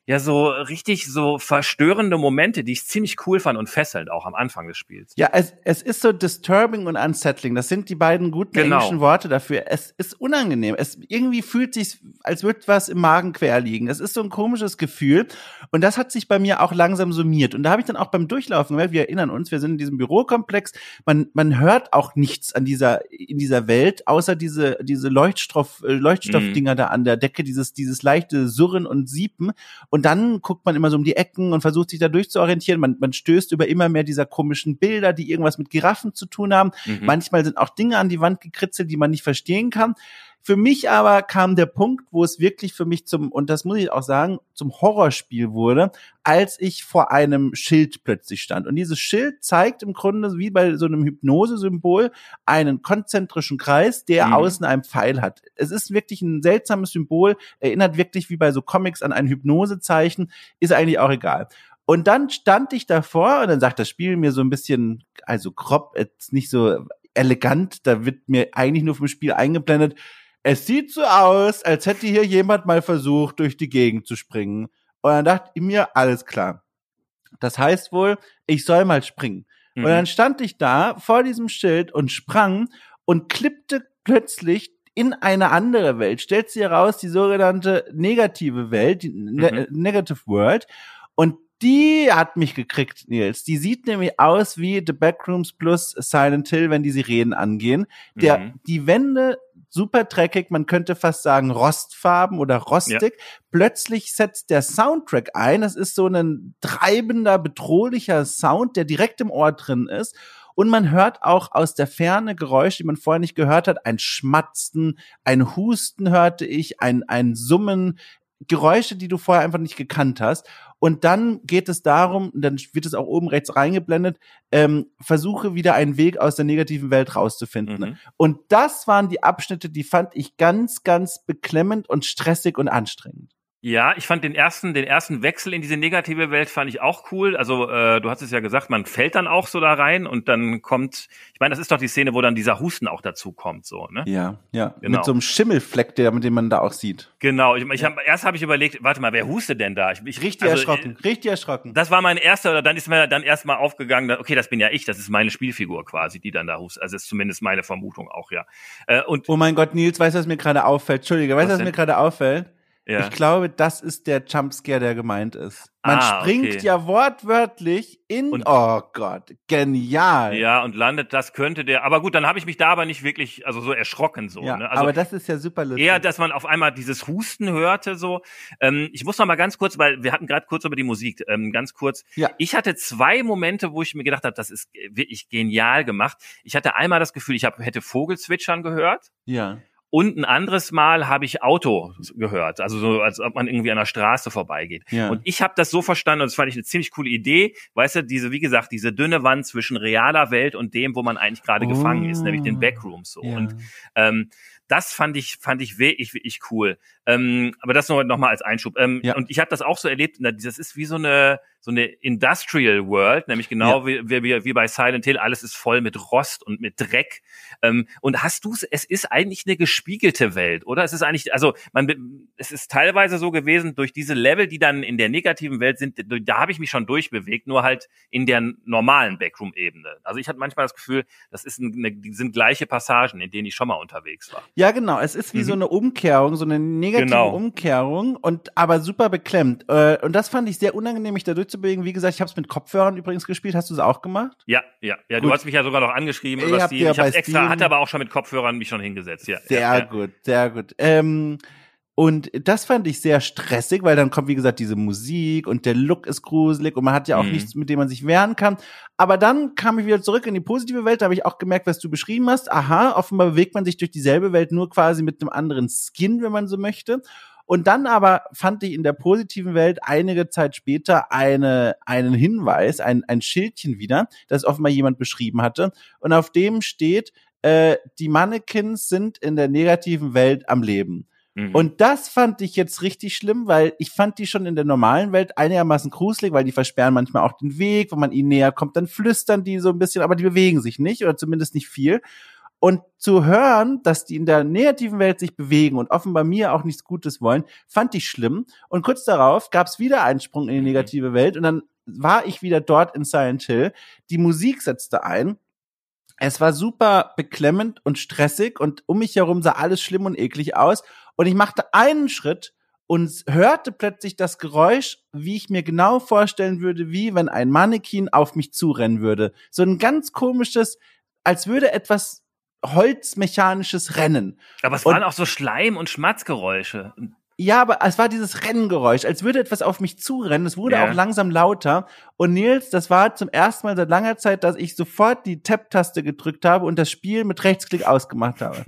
B: ja so richtig so verstörende Momente, die ich ziemlich cool fand und fesselnd auch am Anfang des Spiels.
A: Ja, es, es ist so disturbing und unsettling. Das sind die beiden guten
B: Genau.
A: englischen Worte dafür. Es ist unangenehm. Es irgendwie fühlt sich, als würde was im Magen quer liegen. Es ist so ein komisches Gefühl. Und das hat sich bei mir auch langsam summiert. Und da habe ich dann auch beim Durchlaufen, weil wir erinnern uns, wir sind in diesem Bürokomplex. Man, man hört auch nichts an dieser, in dieser Welt, außer diese, diese Leuchtstoff, äh, Leuchtstoffdinger mhm. da an der Decke, dieses, dieses leichte Surren und Siepen. Und dann guckt man immer so um die Ecken und versucht sich da durchzuorientieren. Man, man stößt über immer mehr dieser komischen Bilder, die irgendwas mit Giraffen zu tun haben. Mhm. Manchmal sind auch Dinge an die Wand gekritzelt, die man nicht verstehen kann. Für mich aber kam der Punkt, wo es wirklich für mich zum, und das muss ich auch sagen, zum Horrorspiel wurde, als ich vor einem Schild plötzlich stand. Und dieses Schild zeigt im Grunde, wie bei so einem Hypnose-Symbol, einen konzentrischen Kreis, der mhm. außen einen Pfeil hat. Es ist wirklich ein seltsames Symbol, erinnert wirklich wie bei so Comics an ein Hypnosezeichen, ist eigentlich auch egal. Und dann stand ich davor und dann sagt das Spiel mir so ein bisschen, also grob, jetzt nicht so elegant, da wird mir eigentlich nur vom Spiel eingeblendet, es sieht so aus, als hätte hier jemand mal versucht, durch die Gegend zu springen. Und dann dachte ich mir, alles klar. Das heißt wohl, ich soll mal springen. Mhm. Und dann stand ich da vor diesem Schild und sprang und klippte plötzlich in eine andere Welt. Stellt sich heraus, die sogenannte negative Welt, die ne- mhm. Negative World. Und die hat mich gekriegt, Nils. Die sieht nämlich aus wie The Backrooms plus Silent Hill, wenn die Sirenen angehen. Der, mhm. die Wände super dreckig, man könnte fast sagen rostfarben oder rostig. Ja. Plötzlich setzt der Soundtrack ein. Das ist so ein treibender, bedrohlicher Sound, der direkt im Ohr drin ist. Und man hört auch aus der Ferne Geräusche, die man vorher nicht gehört hat. Ein Schmatzen, ein Husten hörte ich, ein, ein Summen, Geräusche, die du vorher einfach nicht gekannt hast. Und dann geht es darum, dann wird es auch oben rechts reingeblendet, ähm, versuche wieder einen Weg aus der negativen Welt rauszufinden. Mhm. Und das waren die Abschnitte, die fand ich ganz, ganz beklemmend und stressig und anstrengend.
B: Ja, ich fand den ersten, den ersten Wechsel in diese negative Welt fand ich auch cool. Also äh, du hast es ja gesagt, man fällt dann auch so da rein und dann kommt, ich meine, das ist doch die Szene, wo dann dieser Husten auch dazu kommt, so, ne?
A: Ja, ja.
B: Genau.
A: Mit so einem Schimmelfleck, der, mit dem man da auch sieht.
B: Genau. Ich, ich hab, erst habe ich überlegt, warte mal, wer hustet denn da? Ich, ich
A: richtig also, erschrocken, richtig erschrocken.
B: Das war mein erster, oder dann ist mir dann erst mal aufgegangen, okay, das bin ja ich, das ist meine Spielfigur quasi, die dann da hustet. Also das ist zumindest meine Vermutung auch, ja. Äh, und
A: oh mein Gott, Nils, weißt du, was mir gerade auffällt? Entschuldige, weißt du, was, was mir gerade auffällt? Ja. Ich glaube, das ist der Jumpscare, der gemeint ist. Man ah, springt okay. ja wortwörtlich in, und, oh Gott, genial.
B: Ja, und landet, das könnte der, aber gut, dann habe ich mich da aber nicht wirklich, also so erschrocken so.
A: Ja,
B: ne? Also
A: aber das ist ja super lustig.
B: Eher, dass man auf einmal dieses Husten hörte so. Ähm, ich muss noch mal ganz kurz, weil wir hatten gerade kurz über die Musik, ähm, ganz kurz. Ja. Ich hatte zwei Momente, wo ich mir gedacht habe, das ist wirklich genial gemacht. Ich hatte einmal das Gefühl, ich hab, hätte Vogelzwitschern gehört.
A: Ja.
B: Und ein anderes Mal habe ich Auto gehört, also so, als ob man irgendwie an der Straße vorbeigeht. Ja. Und ich habe das so verstanden, und das fand ich eine ziemlich coole Idee, weißt du, diese, wie gesagt, diese dünne Wand zwischen realer Welt und dem, wo man eigentlich gerade oh. gefangen ist, nämlich den Backrooms so. Ja. Und ähm, das fand ich fand ich wirklich, wirklich cool. Ähm, aber das noch, noch mal als Einschub. Ähm, ja. Und ich habe das auch so erlebt, das ist wie so eine so eine Industrial World, nämlich genau ja. wie, wie, wie bei Silent Hill, alles ist voll mit Rost und mit Dreck. Ähm, und hast du's, es ist eigentlich eine gespiegelte Welt, oder? Es ist eigentlich, also man, es ist teilweise so gewesen, durch diese Level, die dann in der negativen Welt sind, da habe ich mich schon durchbewegt, nur halt in der normalen Backroom-Ebene. Also ich hatte manchmal das Gefühl, das ist eine, die sind gleiche Passagen, in denen ich schon mal unterwegs war.
A: Ja, genau. Es ist wie mhm. so eine Umkehrung, so eine negative genau. Umkehrung und aber super beklemmt. Und das fand ich sehr unangenehm, mich da durchzubewegen. Wie gesagt, ich habe es mit Kopfhörern übrigens gespielt. Hast du es auch gemacht?
B: Ja, ja, ja. Gut. Du hast mich ja sogar noch angeschrieben über Steam. Ich habe extra, hatte aber auch schon mit Kopfhörern mich schon hingesetzt. Ja,
A: sehr
B: ja,
A: gut, ja. sehr gut. Ähm, und das fand ich sehr stressig, weil dann kommt, wie gesagt, diese Musik und der Look ist gruselig und man hat ja auch mhm. nichts, mit dem man sich wehren kann. Aber dann kam ich wieder zurück in die positive Welt, da habe ich auch gemerkt, was du beschrieben hast. Aha, offenbar bewegt man sich durch dieselbe Welt, nur quasi mit einem anderen Skin, wenn man so möchte. Und dann aber fand ich in der positiven Welt einige Zeit später eine, einen Hinweis, ein, ein Schildchen wieder, das offenbar jemand beschrieben hatte. Und auf dem steht, äh, die Mannequins sind in der negativen Welt am Leben. Mhm. Und das fand ich jetzt richtig schlimm, weil ich fand die schon in der normalen Welt einigermaßen gruselig, weil die versperren manchmal auch den Weg, wenn man ihnen näher kommt, dann flüstern die so ein bisschen, aber die bewegen sich nicht oder zumindest nicht viel. Und zu hören, dass die in der negativen Welt sich bewegen und offenbar mir auch nichts Gutes wollen, fand ich schlimm. Und kurz darauf gab es wieder einen Sprung in die negative Welt und dann war ich wieder dort in Silent Hill. Die Musik setzte ein. Es war super beklemmend und stressig und um mich herum sah alles schlimm und eklig aus. Und ich machte einen Schritt und hörte plötzlich das Geräusch, wie ich mir genau vorstellen würde, wie wenn ein Mannequin auf mich zurennen würde. So ein ganz komisches, als würde etwas holzmechanisches rennen.
B: Aber es
A: und,
B: waren auch so Schleim- und Schmatzgeräusche.
A: Ja, aber es war dieses Renngeräusch, als würde etwas auf mich zurennen. Es wurde
B: ja.
A: auch langsam lauter. Und Nils, das war zum ersten Mal seit langer Zeit, dass ich sofort die Tab-Taste gedrückt habe und das Spiel mit Rechtsklick ausgemacht habe.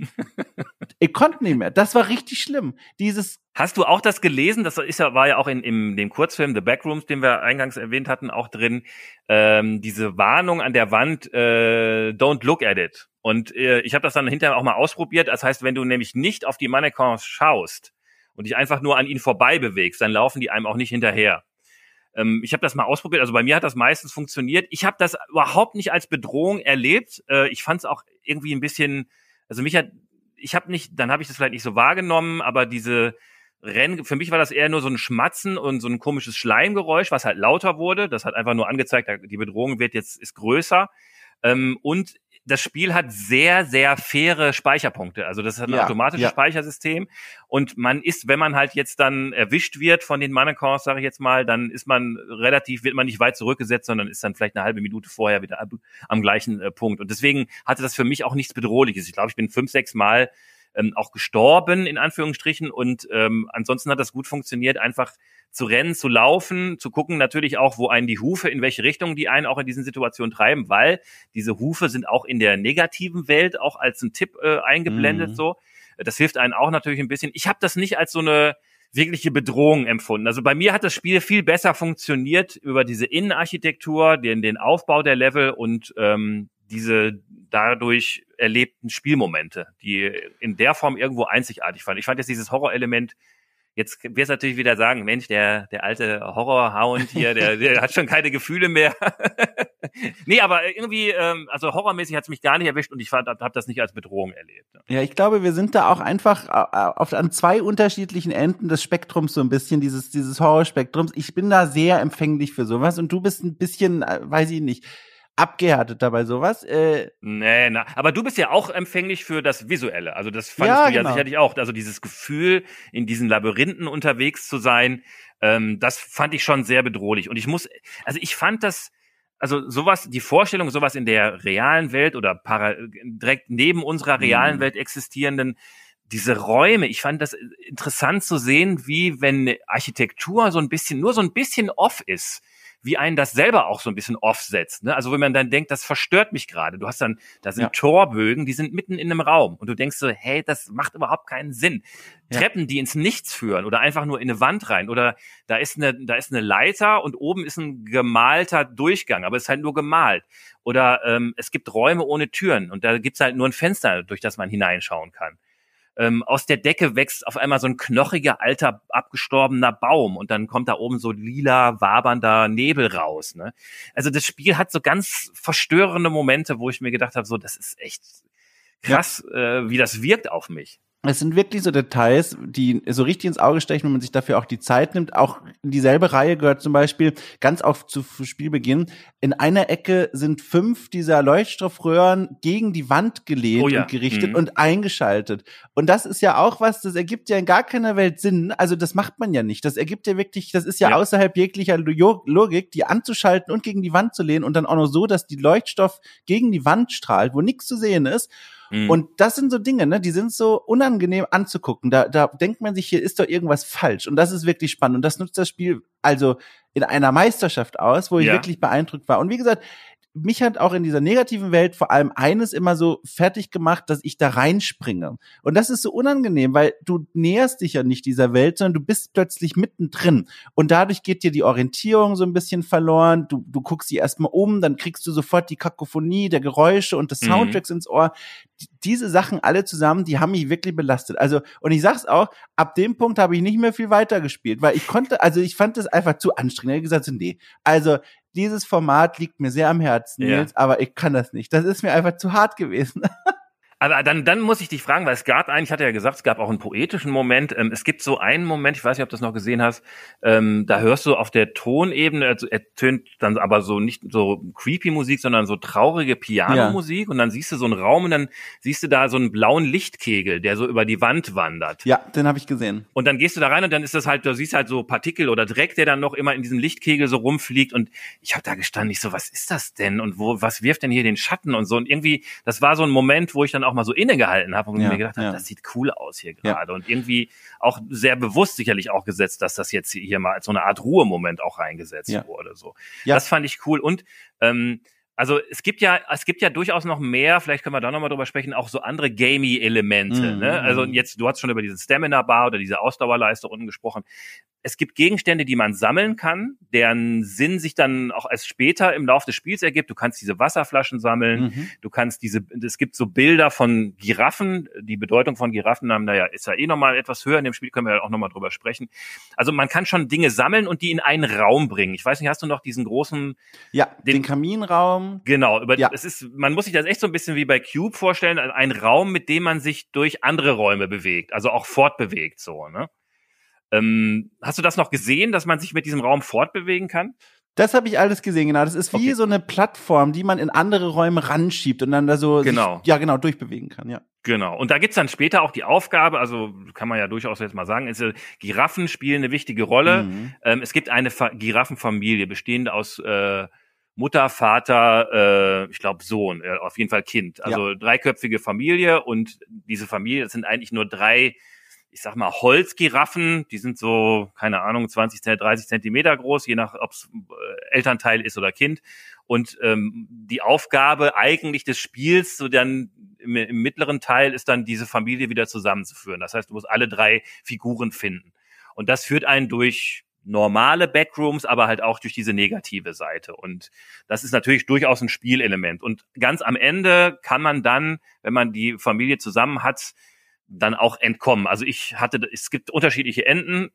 A: Ich konnte nicht mehr. Das war richtig schlimm. Dieses
B: Hast du auch das gelesen? Das ist ja, war ja auch in, in dem Kurzfilm The Backrooms, den wir eingangs erwähnt hatten, auch drin. Ähm, diese Warnung an der Wand, äh, don't look at it. Und äh, ich habe das dann hinterher auch mal ausprobiert. Das heißt, wenn du nämlich nicht auf die Mannequins schaust und dich einfach nur an ihnen vorbei bewegst, dann laufen die einem auch nicht hinterher. Ähm, ich habe das mal ausprobiert. Also bei mir hat das meistens funktioniert. Ich habe das überhaupt nicht als Bedrohung erlebt. Äh, ich fand es auch irgendwie ein bisschen, also mich hat, ich habe nicht, dann habe ich das vielleicht nicht so wahrgenommen, aber diese Rennen, für mich war das eher nur so ein Schmatzen und so ein komisches Schleimgeräusch, was halt lauter wurde. Das hat einfach nur angezeigt, die Bedrohung wird jetzt, ist größer. Ähm, und das Spiel hat sehr, sehr faire Speicherpunkte. Also das ist ein
A: ja,
B: automatisches
A: ja.
B: Speichersystem. Und man ist, wenn man halt jetzt dann erwischt wird von den Mannequins, sage ich jetzt mal, dann ist man relativ, wird man nicht weit zurückgesetzt, sondern ist dann vielleicht eine halbe Minute vorher wieder ab, am gleichen äh, Punkt. Und deswegen hatte das für mich auch nichts Bedrohliches. Ich glaube, ich bin fünf, sechs Mal ähm, auch gestorben, in Anführungsstrichen. Und ähm, ansonsten hat das gut funktioniert, einfach zu rennen, zu laufen, zu gucken natürlich auch, wo einen die Hufe, in welche Richtung die einen auch in diesen Situationen treiben, weil diese Hufe sind auch in der negativen Welt auch als ein Tipp äh, eingeblendet. Mhm. So. Das hilft einen auch natürlich ein bisschen. Ich habe das nicht als so eine wirkliche Bedrohung empfunden. Also bei mir hat das Spiel viel besser funktioniert über diese Innenarchitektur, den, den Aufbau der Level und ähm, diese dadurch erlebten Spielmomente, die in der Form irgendwo einzigartig fand. Ich fand jetzt dieses Horrorelement, jetzt wirst du natürlich wieder sagen, Mensch, der der alte Horrorhound hier, der, der hat schon keine Gefühle mehr. Nee, aber irgendwie, ähm, also horrormäßig hat es mich gar nicht erwischt und ich habe hab das nicht als Bedrohung erlebt.
A: Ja, ich glaube, wir sind da auch einfach auf, an zwei unterschiedlichen Enden des Spektrums so ein bisschen, dieses dieses Horrorspektrums. Ich bin da sehr empfänglich für sowas und du bist ein bisschen, weiß ich nicht, abgehärtet dabei sowas. Äh,
B: nee, na, aber du bist ja auch empfänglich für das Visuelle. Also das fandest
A: ja,
B: du ja
A: genau.
B: sicherlich auch. Also dieses Gefühl, in diesen Labyrinthen unterwegs zu sein, ähm, das fand ich schon sehr bedrohlich. Und ich muss, also ich fand das, also sowas, die Vorstellung, sowas in der realen Welt oder para, direkt neben unserer realen mhm. Welt existierenden, diese Räume, ich fand das interessant zu sehen, wie wenn Architektur so ein bisschen, nur so ein bisschen off ist, wie einen das selber auch so ein bisschen offsetzt, ne? Also wenn man dann denkt, das verstört mich gerade. Du hast dann, da sind ja. Torbögen, die sind mitten in einem Raum und du denkst so, hey, das macht überhaupt keinen Sinn. Ja. Treppen, die ins Nichts führen oder einfach nur in eine Wand rein oder da ist eine, da ist eine Leiter und oben ist ein gemalter Durchgang, aber es ist halt nur gemalt. Oder ähm, es gibt Räume ohne Türen und da gibt's halt nur ein Fenster, durch das man hineinschauen kann. Ähm, aus der Decke wächst auf einmal so ein knochiger, alter, abgestorbener Baum und dann kommt da oben so lila, wabernder Nebel raus. Ne? Also das Spiel hat so ganz verstörende Momente, wo ich mir gedacht habe, so das ist echt krass, ja. äh, wie das wirkt auf mich.
A: Es sind wirklich so Details, die so richtig ins Auge stechen, wenn man sich dafür auch die Zeit nimmt. Auch in dieselbe Reihe gehört zum Beispiel ganz oft zu Spielbeginn. In einer Ecke sind fünf dieser Leuchtstoffröhren gegen die Wand gelehnt oh ja. und gerichtet mhm. und eingeschaltet. Und das ist ja auch was, das ergibt ja in gar keiner Welt Sinn. Also das macht man ja nicht. Das ergibt ja wirklich, das ist ja, ja. außerhalb jeglicher Logik, die anzuschalten und gegen die Wand zu lehnen und dann auch noch so, dass die Leuchtstoff gegen die Wand strahlt, wo nichts zu sehen ist. Und das sind so Dinge, ne, die sind so unangenehm anzugucken. Da, da denkt man sich, hier ist doch irgendwas falsch. Und das ist wirklich spannend. Und das nutzt das Spiel also in einer Meisterschaft aus, wo ich ja. wirklich beeindruckt war. Und wie gesagt, mich hat auch in dieser negativen Welt vor allem eines immer so fertig gemacht, dass ich da reinspringe. Und das ist so unangenehm, weil du näherst dich ja nicht dieser Welt, sondern du bist plötzlich mittendrin. Und dadurch geht dir die Orientierung so ein bisschen verloren. Du, du guckst sie erstmal um, dann kriegst du sofort die Kakophonie der Geräusche und des Soundtracks mhm. ins Ohr. D- diese Sachen alle zusammen, die haben mich wirklich belastet. Also, und ich sag's auch, ab dem Punkt habe ich nicht mehr viel weiter gespielt, weil ich konnte, also ich fand das einfach zu anstrengend. Ich habe gesagt, so, nee, also dieses Format liegt mir sehr am Herzen, Nils, ja. aber ich kann das nicht. Das ist mir einfach zu hart gewesen.
B: Aber dann, dann muss ich dich fragen, weil es gab einen, ich hatte ja gesagt, es gab auch einen poetischen Moment. Ähm, es gibt so einen Moment, ich weiß nicht, ob du das noch gesehen hast, ähm, da hörst du auf der Tonebene, also er tönt dann aber so nicht so creepy Musik, sondern so traurige Pianomusik. Ja. Und dann siehst du so einen Raum und dann siehst du da so einen blauen Lichtkegel, der so über die Wand wandert.
A: Ja, den habe ich gesehen.
B: Und dann gehst du da rein und dann ist das halt, du siehst halt so Partikel oder Dreck, der dann noch immer in diesem Lichtkegel so rumfliegt. Und ich habe da gestanden, ich so, was ist das denn? Und wo, was wirft denn hier den Schatten und so? Und irgendwie, das war so ein Moment, wo ich dann auch mal so innegehalten habe und ja, mir gedacht habe, ja. das sieht cool aus hier gerade. Ja. Und irgendwie auch sehr bewusst sicherlich auch gesetzt, dass das jetzt hier mal als so eine Art Ruhemoment auch reingesetzt ja. wurde. So, ja. Das fand ich cool. Und ähm, also es gibt ja, es gibt ja durchaus noch mehr, vielleicht können wir da nochmal drüber sprechen, auch so andere Gamey-Elemente. Mhm. Ne? Also jetzt, du hast schon über diese Stamina-Bar oder diese Ausdauerleiste unten gesprochen. Es gibt Gegenstände, die man sammeln kann, deren Sinn sich dann auch erst später im Laufe des Spiels ergibt. Du kannst diese Wasserflaschen sammeln, mhm. du kannst diese, es gibt so Bilder von Giraffen, die Bedeutung von Giraffen haben, naja, ist ja eh nochmal etwas höher in dem Spiel, können wir ja auch nochmal drüber sprechen. Also man kann schon Dinge sammeln und die in einen Raum bringen. Ich weiß nicht, hast du noch diesen großen...
A: Ja, den, den Kaminraum.
B: Genau, über,
A: ja.
B: es ist, man muss sich das echt so ein bisschen wie bei Cube vorstellen, ein Raum, mit dem man sich durch andere Räume bewegt, also auch fortbewegt, so, ne? Ähm, hast du das noch gesehen, dass man sich mit diesem Raum fortbewegen kann?
A: Das habe ich alles gesehen, genau. Das ist wie okay. so eine Plattform, die man in andere Räume ranschiebt und dann da so
B: genau.
A: sich, ja genau, durchbewegen kann, ja.
B: Genau. Und da gibt's dann später auch die Aufgabe, also kann man ja durchaus jetzt mal sagen, ist, äh, Giraffen spielen eine wichtige Rolle. Mhm. Ähm, es gibt eine Fa- Giraffenfamilie, bestehend aus äh, Mutter, Vater, äh, ich glaube Sohn, äh, auf jeden Fall Kind. Also ja. dreiköpfige Familie und diese Familie, das sind eigentlich nur drei, ich sag mal, Holzgiraffen, die sind so, keine Ahnung, zwanzig, dreißig Zentimeter groß, je nach, ob es Elternteil ist oder Kind. Und ähm, die Aufgabe eigentlich des Spiels, so dann im, im mittleren Teil, ist dann diese Familie wieder zusammenzuführen. Das heißt, du musst alle drei Figuren finden. Und das führt einen durch normale Backrooms, aber halt auch durch diese negative Seite. Und das ist natürlich durchaus ein Spielelement. Und ganz am Ende kann man dann, wenn man die Familie zusammen hat, dann auch entkommen. Also ich hatte, es gibt unterschiedliche Enden.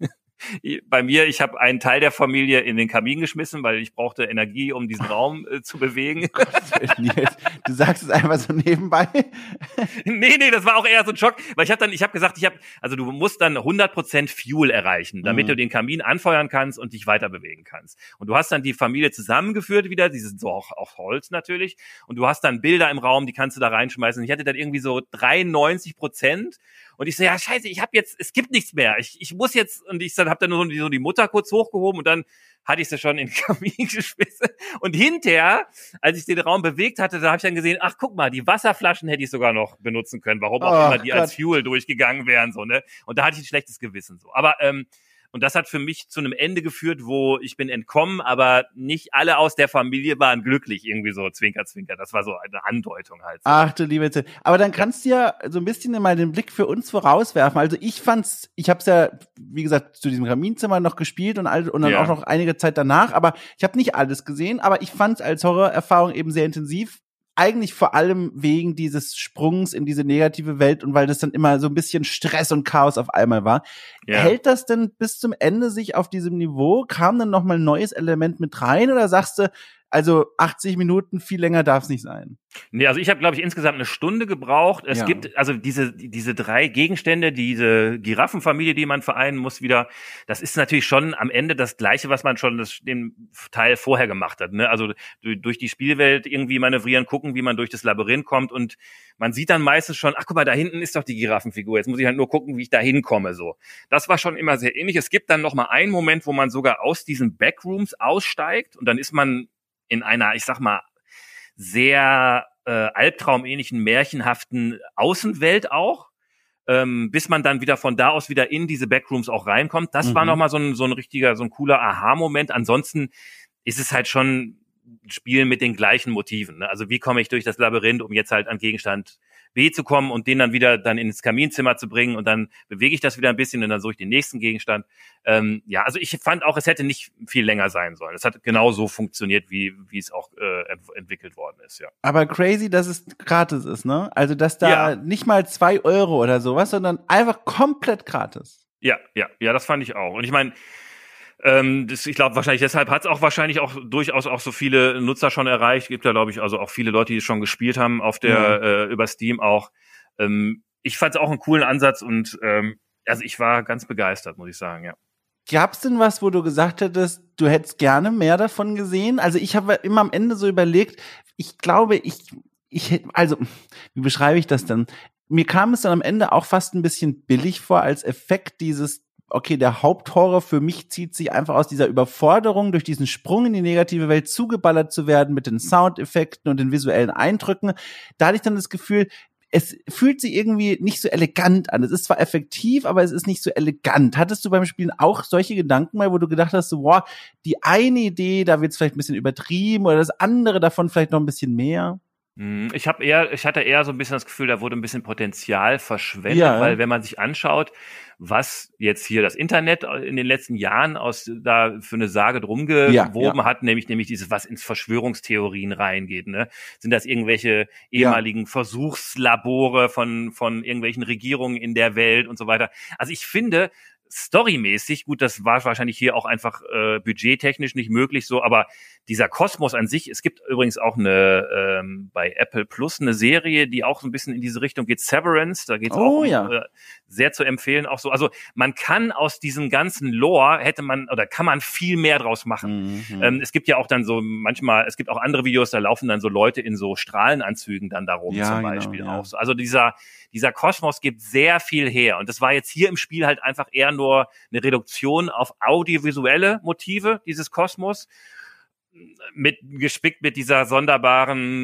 B: Bei mir, ich habe einen Teil der Familie in den Kamin geschmissen, weil ich brauchte Energie, um diesen Raum äh, zu bewegen.
A: Gott, du sagst es einfach so nebenbei.
B: Nee, nee, das war auch eher so ein Schock, weil ich habe dann, ich habe gesagt, ich habe, also du musst dann hundert Prozent Fuel erreichen, damit mhm. du den Kamin anfeuern kannst und dich weiter bewegen kannst. Und du hast dann die Familie zusammengeführt wieder, die sind so auch auf Holz natürlich, und du hast dann Bilder im Raum, die kannst du da reinschmeißen. Und ich hatte dann irgendwie so dreiundneunzig Prozent. Und ich so, ja, scheiße, ich habe jetzt, es gibt nichts mehr. Ich, ich muss jetzt, und ich dann habe dann nur so die, so die Mutter kurz hochgehoben und dann hatte ich sie schon in den Kamin geschmissen. Und hinterher, als ich den Raum bewegt hatte, da habe ich dann gesehen, ach, guck mal, die Wasserflaschen hätte ich sogar noch benutzen können. Warum auch oh, immer die Gott. als Fuel durchgegangen wären, so, ne? Und da hatte ich ein schlechtes Gewissen, so. Aber, ähm, und das hat für mich zu einem Ende geführt, wo ich bin entkommen, aber nicht alle aus der Familie waren glücklich, irgendwie so Zwinker, Zwinker. Das war so eine Andeutung halt. So.
A: Ach du liebe Zeit. Aber dann kannst du ja so ein bisschen mal den Blick für uns vorauswerfen. Also ich fand's, ich hab's ja, wie gesagt, zu diesem Kaminzimmer noch gespielt und, all, und dann ja. auch noch einige Zeit danach, aber ich habe nicht alles gesehen, aber ich fand's als Horrorerfahrung eben sehr intensiv. Eigentlich vor allem wegen dieses Sprungs in diese negative Welt und weil das dann immer so ein bisschen Stress und Chaos auf einmal war. Ja. Hält das denn bis zum Ende sich auf diesem Niveau? Kam dann noch mal ein neues Element mit rein oder sagst du, also achtzig Minuten, viel länger darf es nicht sein?
B: Nee, also ich habe, glaube ich, insgesamt eine Stunde gebraucht. Es ja. gibt also diese diese drei Gegenstände, diese Giraffenfamilie, die man vereinen muss wieder. Das ist natürlich schon am Ende das Gleiche, was man schon das, den Teil vorher gemacht hat. Ne? Also durch die Spielwelt irgendwie manövrieren, gucken, wie man durch das Labyrinth kommt. Und man sieht dann meistens schon, ach guck mal, da hinten ist doch die Giraffenfigur. Jetzt muss ich halt nur gucken, wie ich da hinkomme. So, das war schon immer sehr ähnlich. Es gibt dann noch mal einen Moment, wo man sogar aus diesen Backrooms aussteigt. Und dann ist man in einer, ich sag mal, sehr äh, albtraumähnlichen, märchenhaften Außenwelt auch, ähm, bis man dann wieder von da aus wieder in diese Backrooms auch reinkommt. Das mhm. war nochmal so ein, so ein richtiger, so ein cooler Aha-Moment. Ansonsten ist es halt schon ein Spiel mit den gleichen Motiven. Ne? Also wie komme ich durch das Labyrinth, um jetzt halt an Gegenstand B zu kommen und den dann wieder dann ins Kaminzimmer zu bringen und dann bewege ich das wieder ein bisschen und dann suche ich den nächsten Gegenstand. Ähm, ja, also ich fand auch, es hätte nicht viel länger sein sollen. Es hat genau so funktioniert, wie wie es auch äh, ent- entwickelt worden ist, ja.
A: Aber crazy, dass es gratis ist, ne? Also, dass da ja. nicht mal zwei Euro oder sowas, sondern einfach komplett gratis.
B: Ja, ja, ja, das fand ich auch. Und ich meine, Ähm, das, ich glaube wahrscheinlich, deshalb hat es auch wahrscheinlich auch durchaus auch so viele Nutzer schon erreicht. Gibt ja, glaube ich, also auch viele Leute, die es schon gespielt haben auf der
A: Ja.
B: äh, über Steam auch. Ähm, ich fand es auch einen coolen Ansatz und ähm, also ich war ganz begeistert, muss ich sagen, ja.
A: Gab's denn was, wo du gesagt hättest, du hättest gerne mehr davon gesehen? Also ich habe immer am Ende so überlegt, ich glaube, ich, ich hätte, also, wie beschreibe ich das denn? Mir kam es dann am Ende auch fast ein bisschen billig vor als Effekt dieses, okay, der Haupthorror für mich zieht sich einfach aus dieser Überforderung, durch diesen Sprung in die negative Welt zugeballert zu werden mit den Soundeffekten und den visuellen Eindrücken. Da hatte ich dann das Gefühl, es fühlt sich irgendwie nicht so elegant an. Es ist zwar effektiv, aber es ist nicht so elegant. Hattest du beim Spielen auch solche Gedanken mal, wo du gedacht hast, so, boah, die eine Idee, da wird es vielleicht ein bisschen übertrieben oder das andere davon vielleicht noch ein bisschen mehr?
B: Ich habe eher, ich hatte eher so ein bisschen das Gefühl, da wurde ein bisschen Potenzial verschwendet,
A: Ja.
B: weil wenn man sich anschaut, was jetzt hier das Internet in den letzten Jahren aus da für eine Sage drum gewoben
A: Ja, ja.
B: hat, nämlich nämlich dieses, was ins Verschwörungstheorien reingeht, ne? Sind das irgendwelche ehemaligen
A: Ja.
B: Versuchslabore von von irgendwelchen Regierungen in der Welt und so weiter? Also ich finde, storymäßig, gut, das war wahrscheinlich hier auch einfach äh, budgettechnisch nicht möglich so, aber dieser Kosmos an sich, es gibt übrigens auch eine ähm, bei Apple Plus eine Serie, die auch so ein bisschen in diese Richtung geht, Severance, da geht's
A: Oh,
B: auch um,
A: ja.
B: äh, sehr zu empfehlen, auch so, also man kann aus diesem ganzen Lore, hätte man, oder kann man viel mehr draus machen.
A: Mhm.
B: Ähm, es gibt ja auch dann so manchmal, es gibt auch andere Videos, da laufen dann so Leute in so Strahlenanzügen dann darum
A: Ja,
B: zum
A: genau,
B: Beispiel
A: ja.
B: auch so. Also dieser dieser Kosmos gibt sehr viel her und das war jetzt hier im Spiel halt einfach eher nur eine Reduktion auf audiovisuelle Motive dieses Kosmos, mit gespickt mit dieser sonderbaren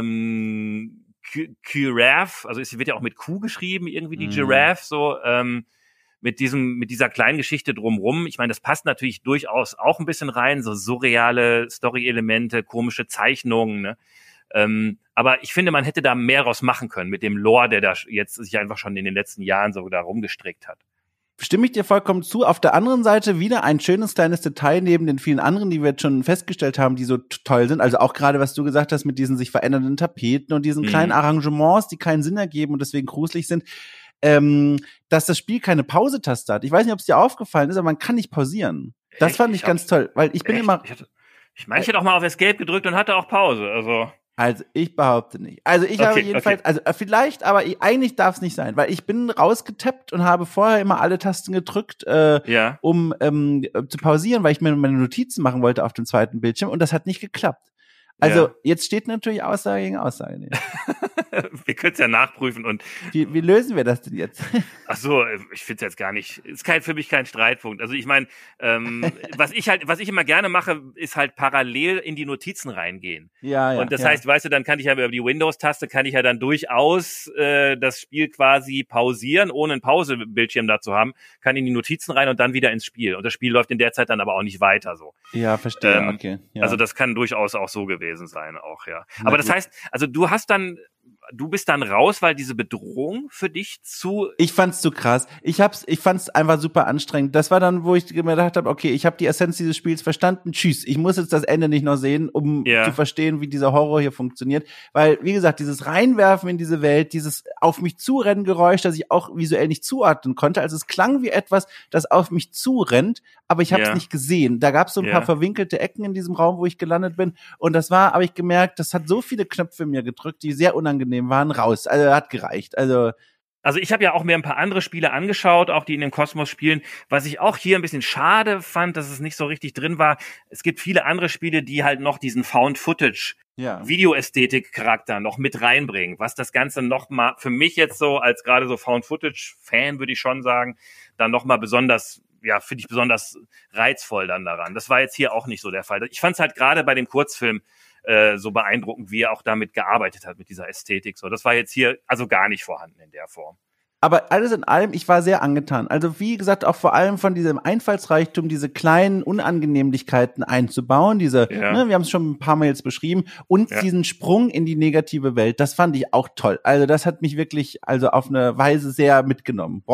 B: ähm, Giraffe, also es wird ja auch mit Q geschrieben, irgendwie die
A: Mhm.
B: Giraffe, so ähm, mit diesem mit dieser kleinen Geschichte drumrum. Ich meine, das passt natürlich durchaus auch ein bisschen rein, so surreale Story-Elemente, komische Zeichnungen, ne? Ähm, aber ich finde, man hätte da mehr draus machen können mit dem Lore, der da jetzt sich einfach schon in den letzten Jahren so da rumgestrickt hat.
A: Stimme ich dir vollkommen zu. Auf der anderen Seite wieder ein schönes kleines Detail neben den vielen anderen, die wir jetzt schon festgestellt haben, die so t- toll sind. Also auch gerade, was du gesagt hast mit diesen sich verändernden Tapeten und diesen
B: Mhm.
A: kleinen Arrangements, die keinen Sinn ergeben und deswegen gruselig sind, ähm, dass das Spiel keine Pause-Taste hat. Ich weiß nicht, ob es dir aufgefallen ist, aber man kann nicht pausieren. Das
B: Echt?
A: fand ich,
B: Ich
A: ganz
B: hab's-
A: toll, weil ich bin
B: Echt?
A: immer,
B: Ich, hatte, ich meine, ich hätte auch mal auf Escape gedrückt und hatte auch Pause. Also
A: also ich behaupte nicht. Also ich
B: Okay,
A: habe jedenfalls,
B: okay.
A: also äh, vielleicht, aber ich, eigentlich darf es nicht sein, weil ich bin rausgetappt und habe vorher immer alle Tasten gedrückt, äh,
B: ja.
A: um ähm, zu pausieren, weil ich mir meine Notizen machen wollte auf dem zweiten Bildschirm und das hat nicht geklappt. Also
B: Ja.
A: jetzt steht natürlich Aussage gegen Aussage. Nee.
B: Wir können es ja nachprüfen und
A: Wie, wie lösen wir das denn jetzt?
B: ach so, ich finde es jetzt gar nicht, ist kein, für mich kein Streitpunkt. Also ich meine, ähm, was ich halt, was ich immer gerne mache, ist halt parallel in die Notizen reingehen.
A: ja, ja.
B: Und das
A: ja.
B: heißt, weißt du, dann kann ich ja über die Windows-Taste, kann ich ja dann durchaus äh, das Spiel quasi pausieren, ohne einen Pausebildschirm da zu haben, kann in die Notizen rein und dann wieder ins Spiel. Und das Spiel läuft in der Zeit dann aber auch nicht weiter so.
A: Ja, verstehe,
B: Ähm,
A: okay. Ja.
B: Also das kann durchaus auch so gewesen sein, auch, ja.
A: Na
B: Aber das
A: gut.
B: heißt, also du hast dann, du bist dann raus, weil diese Bedrohung für dich zu
A: Ich fand's zu krass. Ich hab's, ich fand's einfach super anstrengend. Das war dann, wo ich mir gedacht habe, okay, ich habe die Essenz dieses Spiels verstanden. Tschüss. Ich muss jetzt das Ende nicht noch sehen, um
B: Ja.
A: zu verstehen, wie dieser Horror hier funktioniert. Weil, wie gesagt, dieses Reinwerfen in diese Welt, dieses auf mich zurennen Geräusch, das ich auch visuell nicht zuordnen konnte. Also es klang wie etwas, das auf mich zurennt, aber ich habe es
B: Ja.
A: nicht gesehen. Da gab's so ein
B: Ja.
A: paar verwinkelte Ecken in diesem Raum, wo ich gelandet bin. Und das war, habe ich gemerkt, das hat so viele Knöpfe in mir gedrückt, die sehr unangenehm waren, raus. Also hat gereicht. Also
B: Also ich habe ja auch mir ein paar andere Spiele angeschaut, auch die in dem Kosmos spielen. Was ich auch hier ein bisschen schade fand, dass es nicht so richtig drin war. Es gibt viele andere Spiele, die halt noch diesen Found-Footage,
A: ja.
B: Videoästhetik-Charakter noch mit reinbringen. Was das Ganze noch mal für mich jetzt so als gerade so Found-Footage-Fan würde ich schon sagen, dann noch mal besonders, ja, finde ich besonders reizvoll dann daran. Das war jetzt hier auch nicht so der Fall. Ich fand es halt gerade bei dem Kurzfilm äh, so beeindruckend, wie er auch damit gearbeitet hat, mit dieser Ästhetik. So, das war jetzt hier also gar nicht vorhanden in der Form.
A: Aber alles in allem, ich war sehr angetan. Also wie gesagt, auch vor allem von diesem Einfallsreichtum, diese kleinen Unangenehmlichkeiten einzubauen, diese,
B: Ja.
A: ne, wir haben es schon ein paar Mal jetzt beschrieben, und
B: Ja.
A: diesen Sprung in die negative Welt, das fand ich auch toll. Also das hat mich wirklich also auf eine Weise sehr mitgenommen. Boah,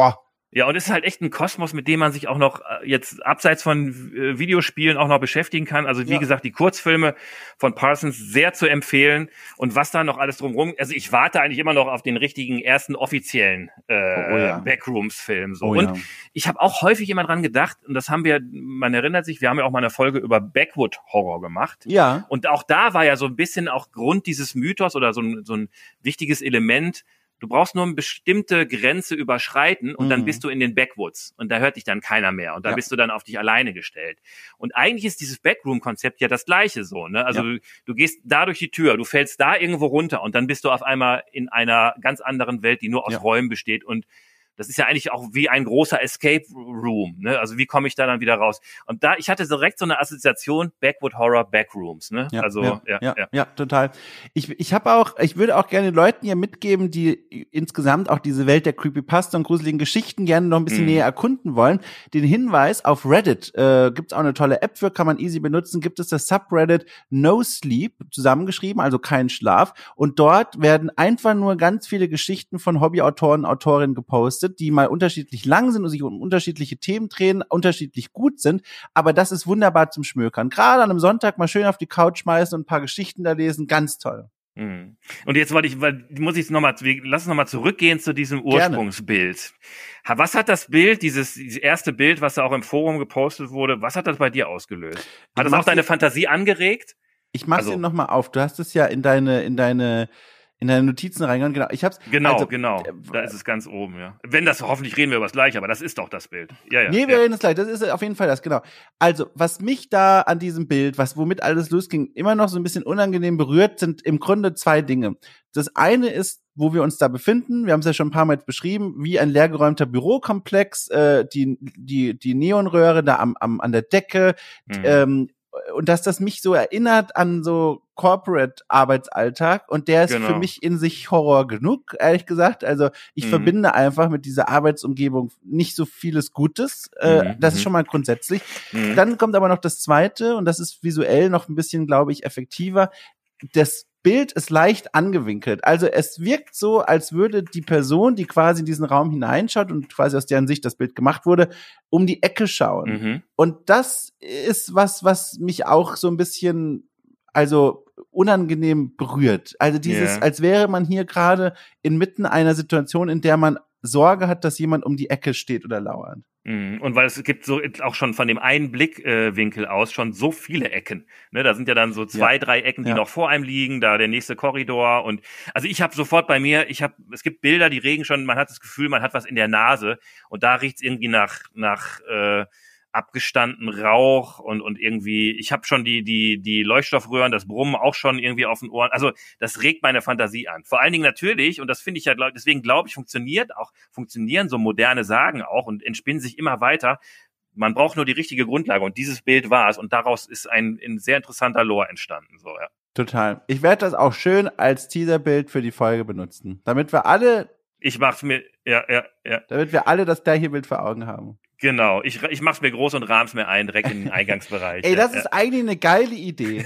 B: Ja, und es ist halt echt ein Kosmos, mit dem man sich auch noch äh, jetzt abseits von äh, Videospielen auch noch beschäftigen kann. Also wie ja. gesagt, die Kurzfilme von Parsons sehr zu empfehlen. Und was da noch alles drumherum, also ich warte eigentlich immer noch auf den richtigen ersten offiziellen äh, oh, ja. Backrooms-Film. So. Oh, und ja. ich habe auch häufig immer dran gedacht, und das haben wir, man erinnert sich, wir haben ja auch mal eine Folge über Backwood-Horror gemacht.
A: Ja.
B: Und auch da war ja so ein bisschen auch Grund dieses Mythos oder so ein, so ein wichtiges Element. Du brauchst nur eine bestimmte Grenze überschreiten und mhm. dann bist du in den Backwoods und da hört dich dann keiner mehr und da ja. bist du dann auf dich alleine gestellt. Und eigentlich ist dieses Backroom-Konzept ja das gleiche so, ne? Also ja. du, du gehst da durch die Tür, du fällst da irgendwo runter und dann bist du auf einmal in einer ganz anderen Welt, die nur aus ja. Räumen besteht und das ist ja eigentlich auch wie ein großer Escape Room, ne? Also wie komme ich da dann wieder raus? Und da, ich hatte direkt so eine Assoziation Backwood Horror Backrooms, ne?
A: Ja,
B: also
A: ja,
B: ja,
A: ja,
B: ja,
A: ja, total. Ich, ich habe auch, ich würde auch gerne Leuten hier mitgeben, die insgesamt auch diese Welt der Creepypasta und gruseligen Geschichten gerne noch ein bisschen mhm. näher erkunden wollen, den Hinweis auf Reddit, äh, gibt's auch eine tolle App für, kann man easy benutzen, gibt es das Subreddit No Sleep, zusammengeschrieben, also kein Schlaf. Und dort werden einfach nur ganz viele Geschichten von Hobbyautoren, Autorinnen gepostet, die mal unterschiedlich lang sind und sich um unterschiedliche Themen drehen, unterschiedlich gut sind, aber das ist wunderbar zum Schmökern. Gerade an einem Sonntag mal schön auf die Couch schmeißen und ein paar Geschichten da lesen, ganz toll.
B: Mhm. Und jetzt wollte ich, weil muss ich noch mal, lass uns noch mal zurückgehen zu diesem Ursprungsbild. Gerne. Was hat das Bild, dieses, dieses erste Bild, was da auch im Forum gepostet wurde, was hat das bei dir ausgelöst? Hat ich das auch deine Fantasie angeregt?
A: Ich mach's also, dir noch mal auf. Du hast es ja in deine, in deine in deine Notizen reingegangen, genau. Ich hab's.
B: Genau,
A: also,
B: genau. Da ist es ganz oben, ja. Wenn das, hoffentlich reden wir über das Gleiche, aber das ist doch das Bild. Ja, ja.
A: Nee, wir
B: ja.
A: reden das gleich. Das ist auf jeden Fall das, genau. Also, was mich da an diesem Bild, was, womit alles losging, immer noch so ein bisschen unangenehm berührt, sind im Grunde zwei Dinge. Das eine ist, wo wir uns da befinden. Wir haben es ja schon ein paar Mal beschrieben, wie ein leergeräumter Bürokomplex, äh, die, die, die Neonröhre da am, am, an der Decke, mhm. ähm, und dass das mich so erinnert an so Corporate-Arbeitsalltag und der ist genau. für mich in sich Horror genug, ehrlich gesagt. Also ich mhm. verbinde einfach mit dieser Arbeitsumgebung nicht so vieles Gutes. Äh, mhm. Das ist schon mal grundsätzlich. Mhm. Dann kommt aber noch das Zweite und das ist visuell noch ein bisschen, glaube ich, effektiver. Das Bild ist leicht angewinkelt. Also es wirkt so, als würde die Person, die quasi in diesen Raum hineinschaut und quasi aus deren Sicht das Bild gemacht wurde, um die Ecke schauen. Mhm. Und das ist was, was mich auch so ein bisschen, also unangenehm berührt. Also dieses, yeah. als wäre man hier gerade inmitten einer Situation, in der man Sorge hat, dass jemand um die Ecke steht oder lauert.
B: Und weil es gibt so auch schon von dem einen Blickwinkel äh, aus schon so viele Ecken. Ne, da sind ja dann so zwei, ja. drei Ecken, die ja. noch vor einem liegen, da der nächste Korridor. Und also ich habe sofort bei mir, ich habe, es gibt Bilder, die regen schon, man hat das Gefühl, man hat was in der Nase und da riecht's irgendwie nach nach äh, abgestanden Rauch und und irgendwie, ich habe schon die die die Leuchtstoffröhren, das Brummen auch schon irgendwie auf den Ohren. Also das regt meine Fantasie an. Vor allen Dingen natürlich, und das finde ich ja, deswegen glaube ich, funktioniert auch, funktionieren so moderne Sagen auch und entspinnen sich immer weiter. Man braucht nur die richtige Grundlage und dieses Bild war es und daraus ist ein, ein sehr interessanter Lore entstanden. So, ja.
A: Total. Ich werde das auch schön als Teaserbild für die Folge benutzen, damit wir alle
B: Ich mach's mir, ja, ja, ja.
A: Damit wir alle das gleiche Bild vor Augen haben.
B: Genau, ich, ich mach's mir groß und rahm's mir ein, direkt in den Eingangsbereich.
A: Ey, das
B: ja,
A: ist
B: ja.
A: eigentlich eine geile Idee.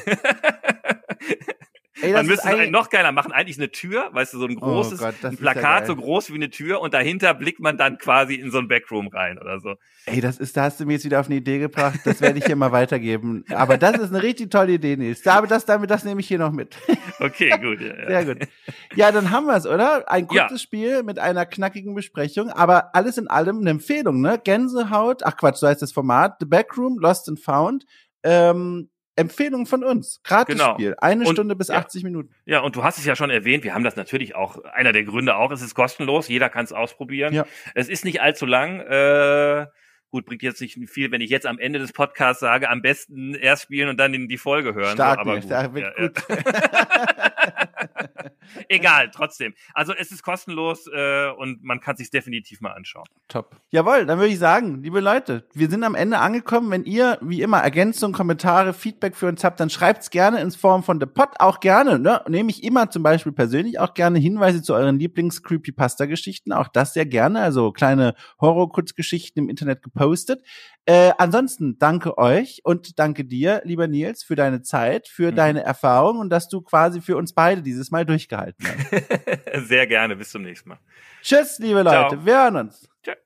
B: Ey, Man müsste es noch geiler machen, eigentlich eine Tür, weißt du, so ein großes
A: oh Gott,
B: ein Plakat, ja so groß wie eine Tür und dahinter blickt man dann quasi in so ein Backroom rein oder so.
A: Ey, das ist, da hast du mir jetzt wieder auf eine Idee gebracht, das werde ich hier mal weitergeben. Aber das ist eine richtig tolle Idee, Nils. Damit das, damit, das nehme ich hier noch mit.
B: Okay, gut. Ja, ja.
A: Sehr gut. Ja, dann haben wir es, oder? Ein kurzes
B: ja.
A: Spiel mit einer knackigen Besprechung, aber alles in allem eine Empfehlung, ne? Gänsehaut, ach Quatsch, so heißt das Format, The Backroom, Lost and Found, ähm, Empfehlung von uns. Gratis-Spiel. Genau. Eine und, Stunde bis ja. achtzig Minuten.
B: Ja, und du hast es ja schon erwähnt, wir haben das natürlich auch, einer der Gründe auch, es ist kostenlos, jeder kann es ausprobieren. Ja. Es ist nicht allzu lang, äh, gut, bringt jetzt nicht viel, wenn ich jetzt am Ende des Podcasts sage, am besten erst spielen und dann in die Folge hören.
A: Stark,
B: so, aber
A: nicht,
B: gut.
A: Stark, wird
B: ja,
A: gut.
B: Ja. Egal, trotzdem. Also es ist kostenlos äh, und man kann es sich definitiv mal anschauen.
A: Top. Jawohl, dann würde ich sagen, liebe Leute, wir sind am Ende angekommen. Wenn ihr, wie immer, Ergänzungen, Kommentare, Feedback für uns habt, dann schreibt's gerne in Form von The Pod. Auch gerne, ne? Nehme ich immer zum Beispiel persönlich auch gerne Hinweise zu euren Lieblings-Creepypasta-Geschichten. Auch das sehr gerne. Also kleine Horror-Kurzgeschichten im Internet gepostet. Äh, ansonsten danke euch und danke dir, lieber Nils, für deine Zeit, für mhm. deine Erfahrung und dass du quasi für uns beide dieses Mal durchgehalten hast.
B: Sehr gerne. Bis zum nächsten Mal.
A: Tschüss, liebe Leute.
B: Ciao.
A: Wir hören uns.
B: Tschö.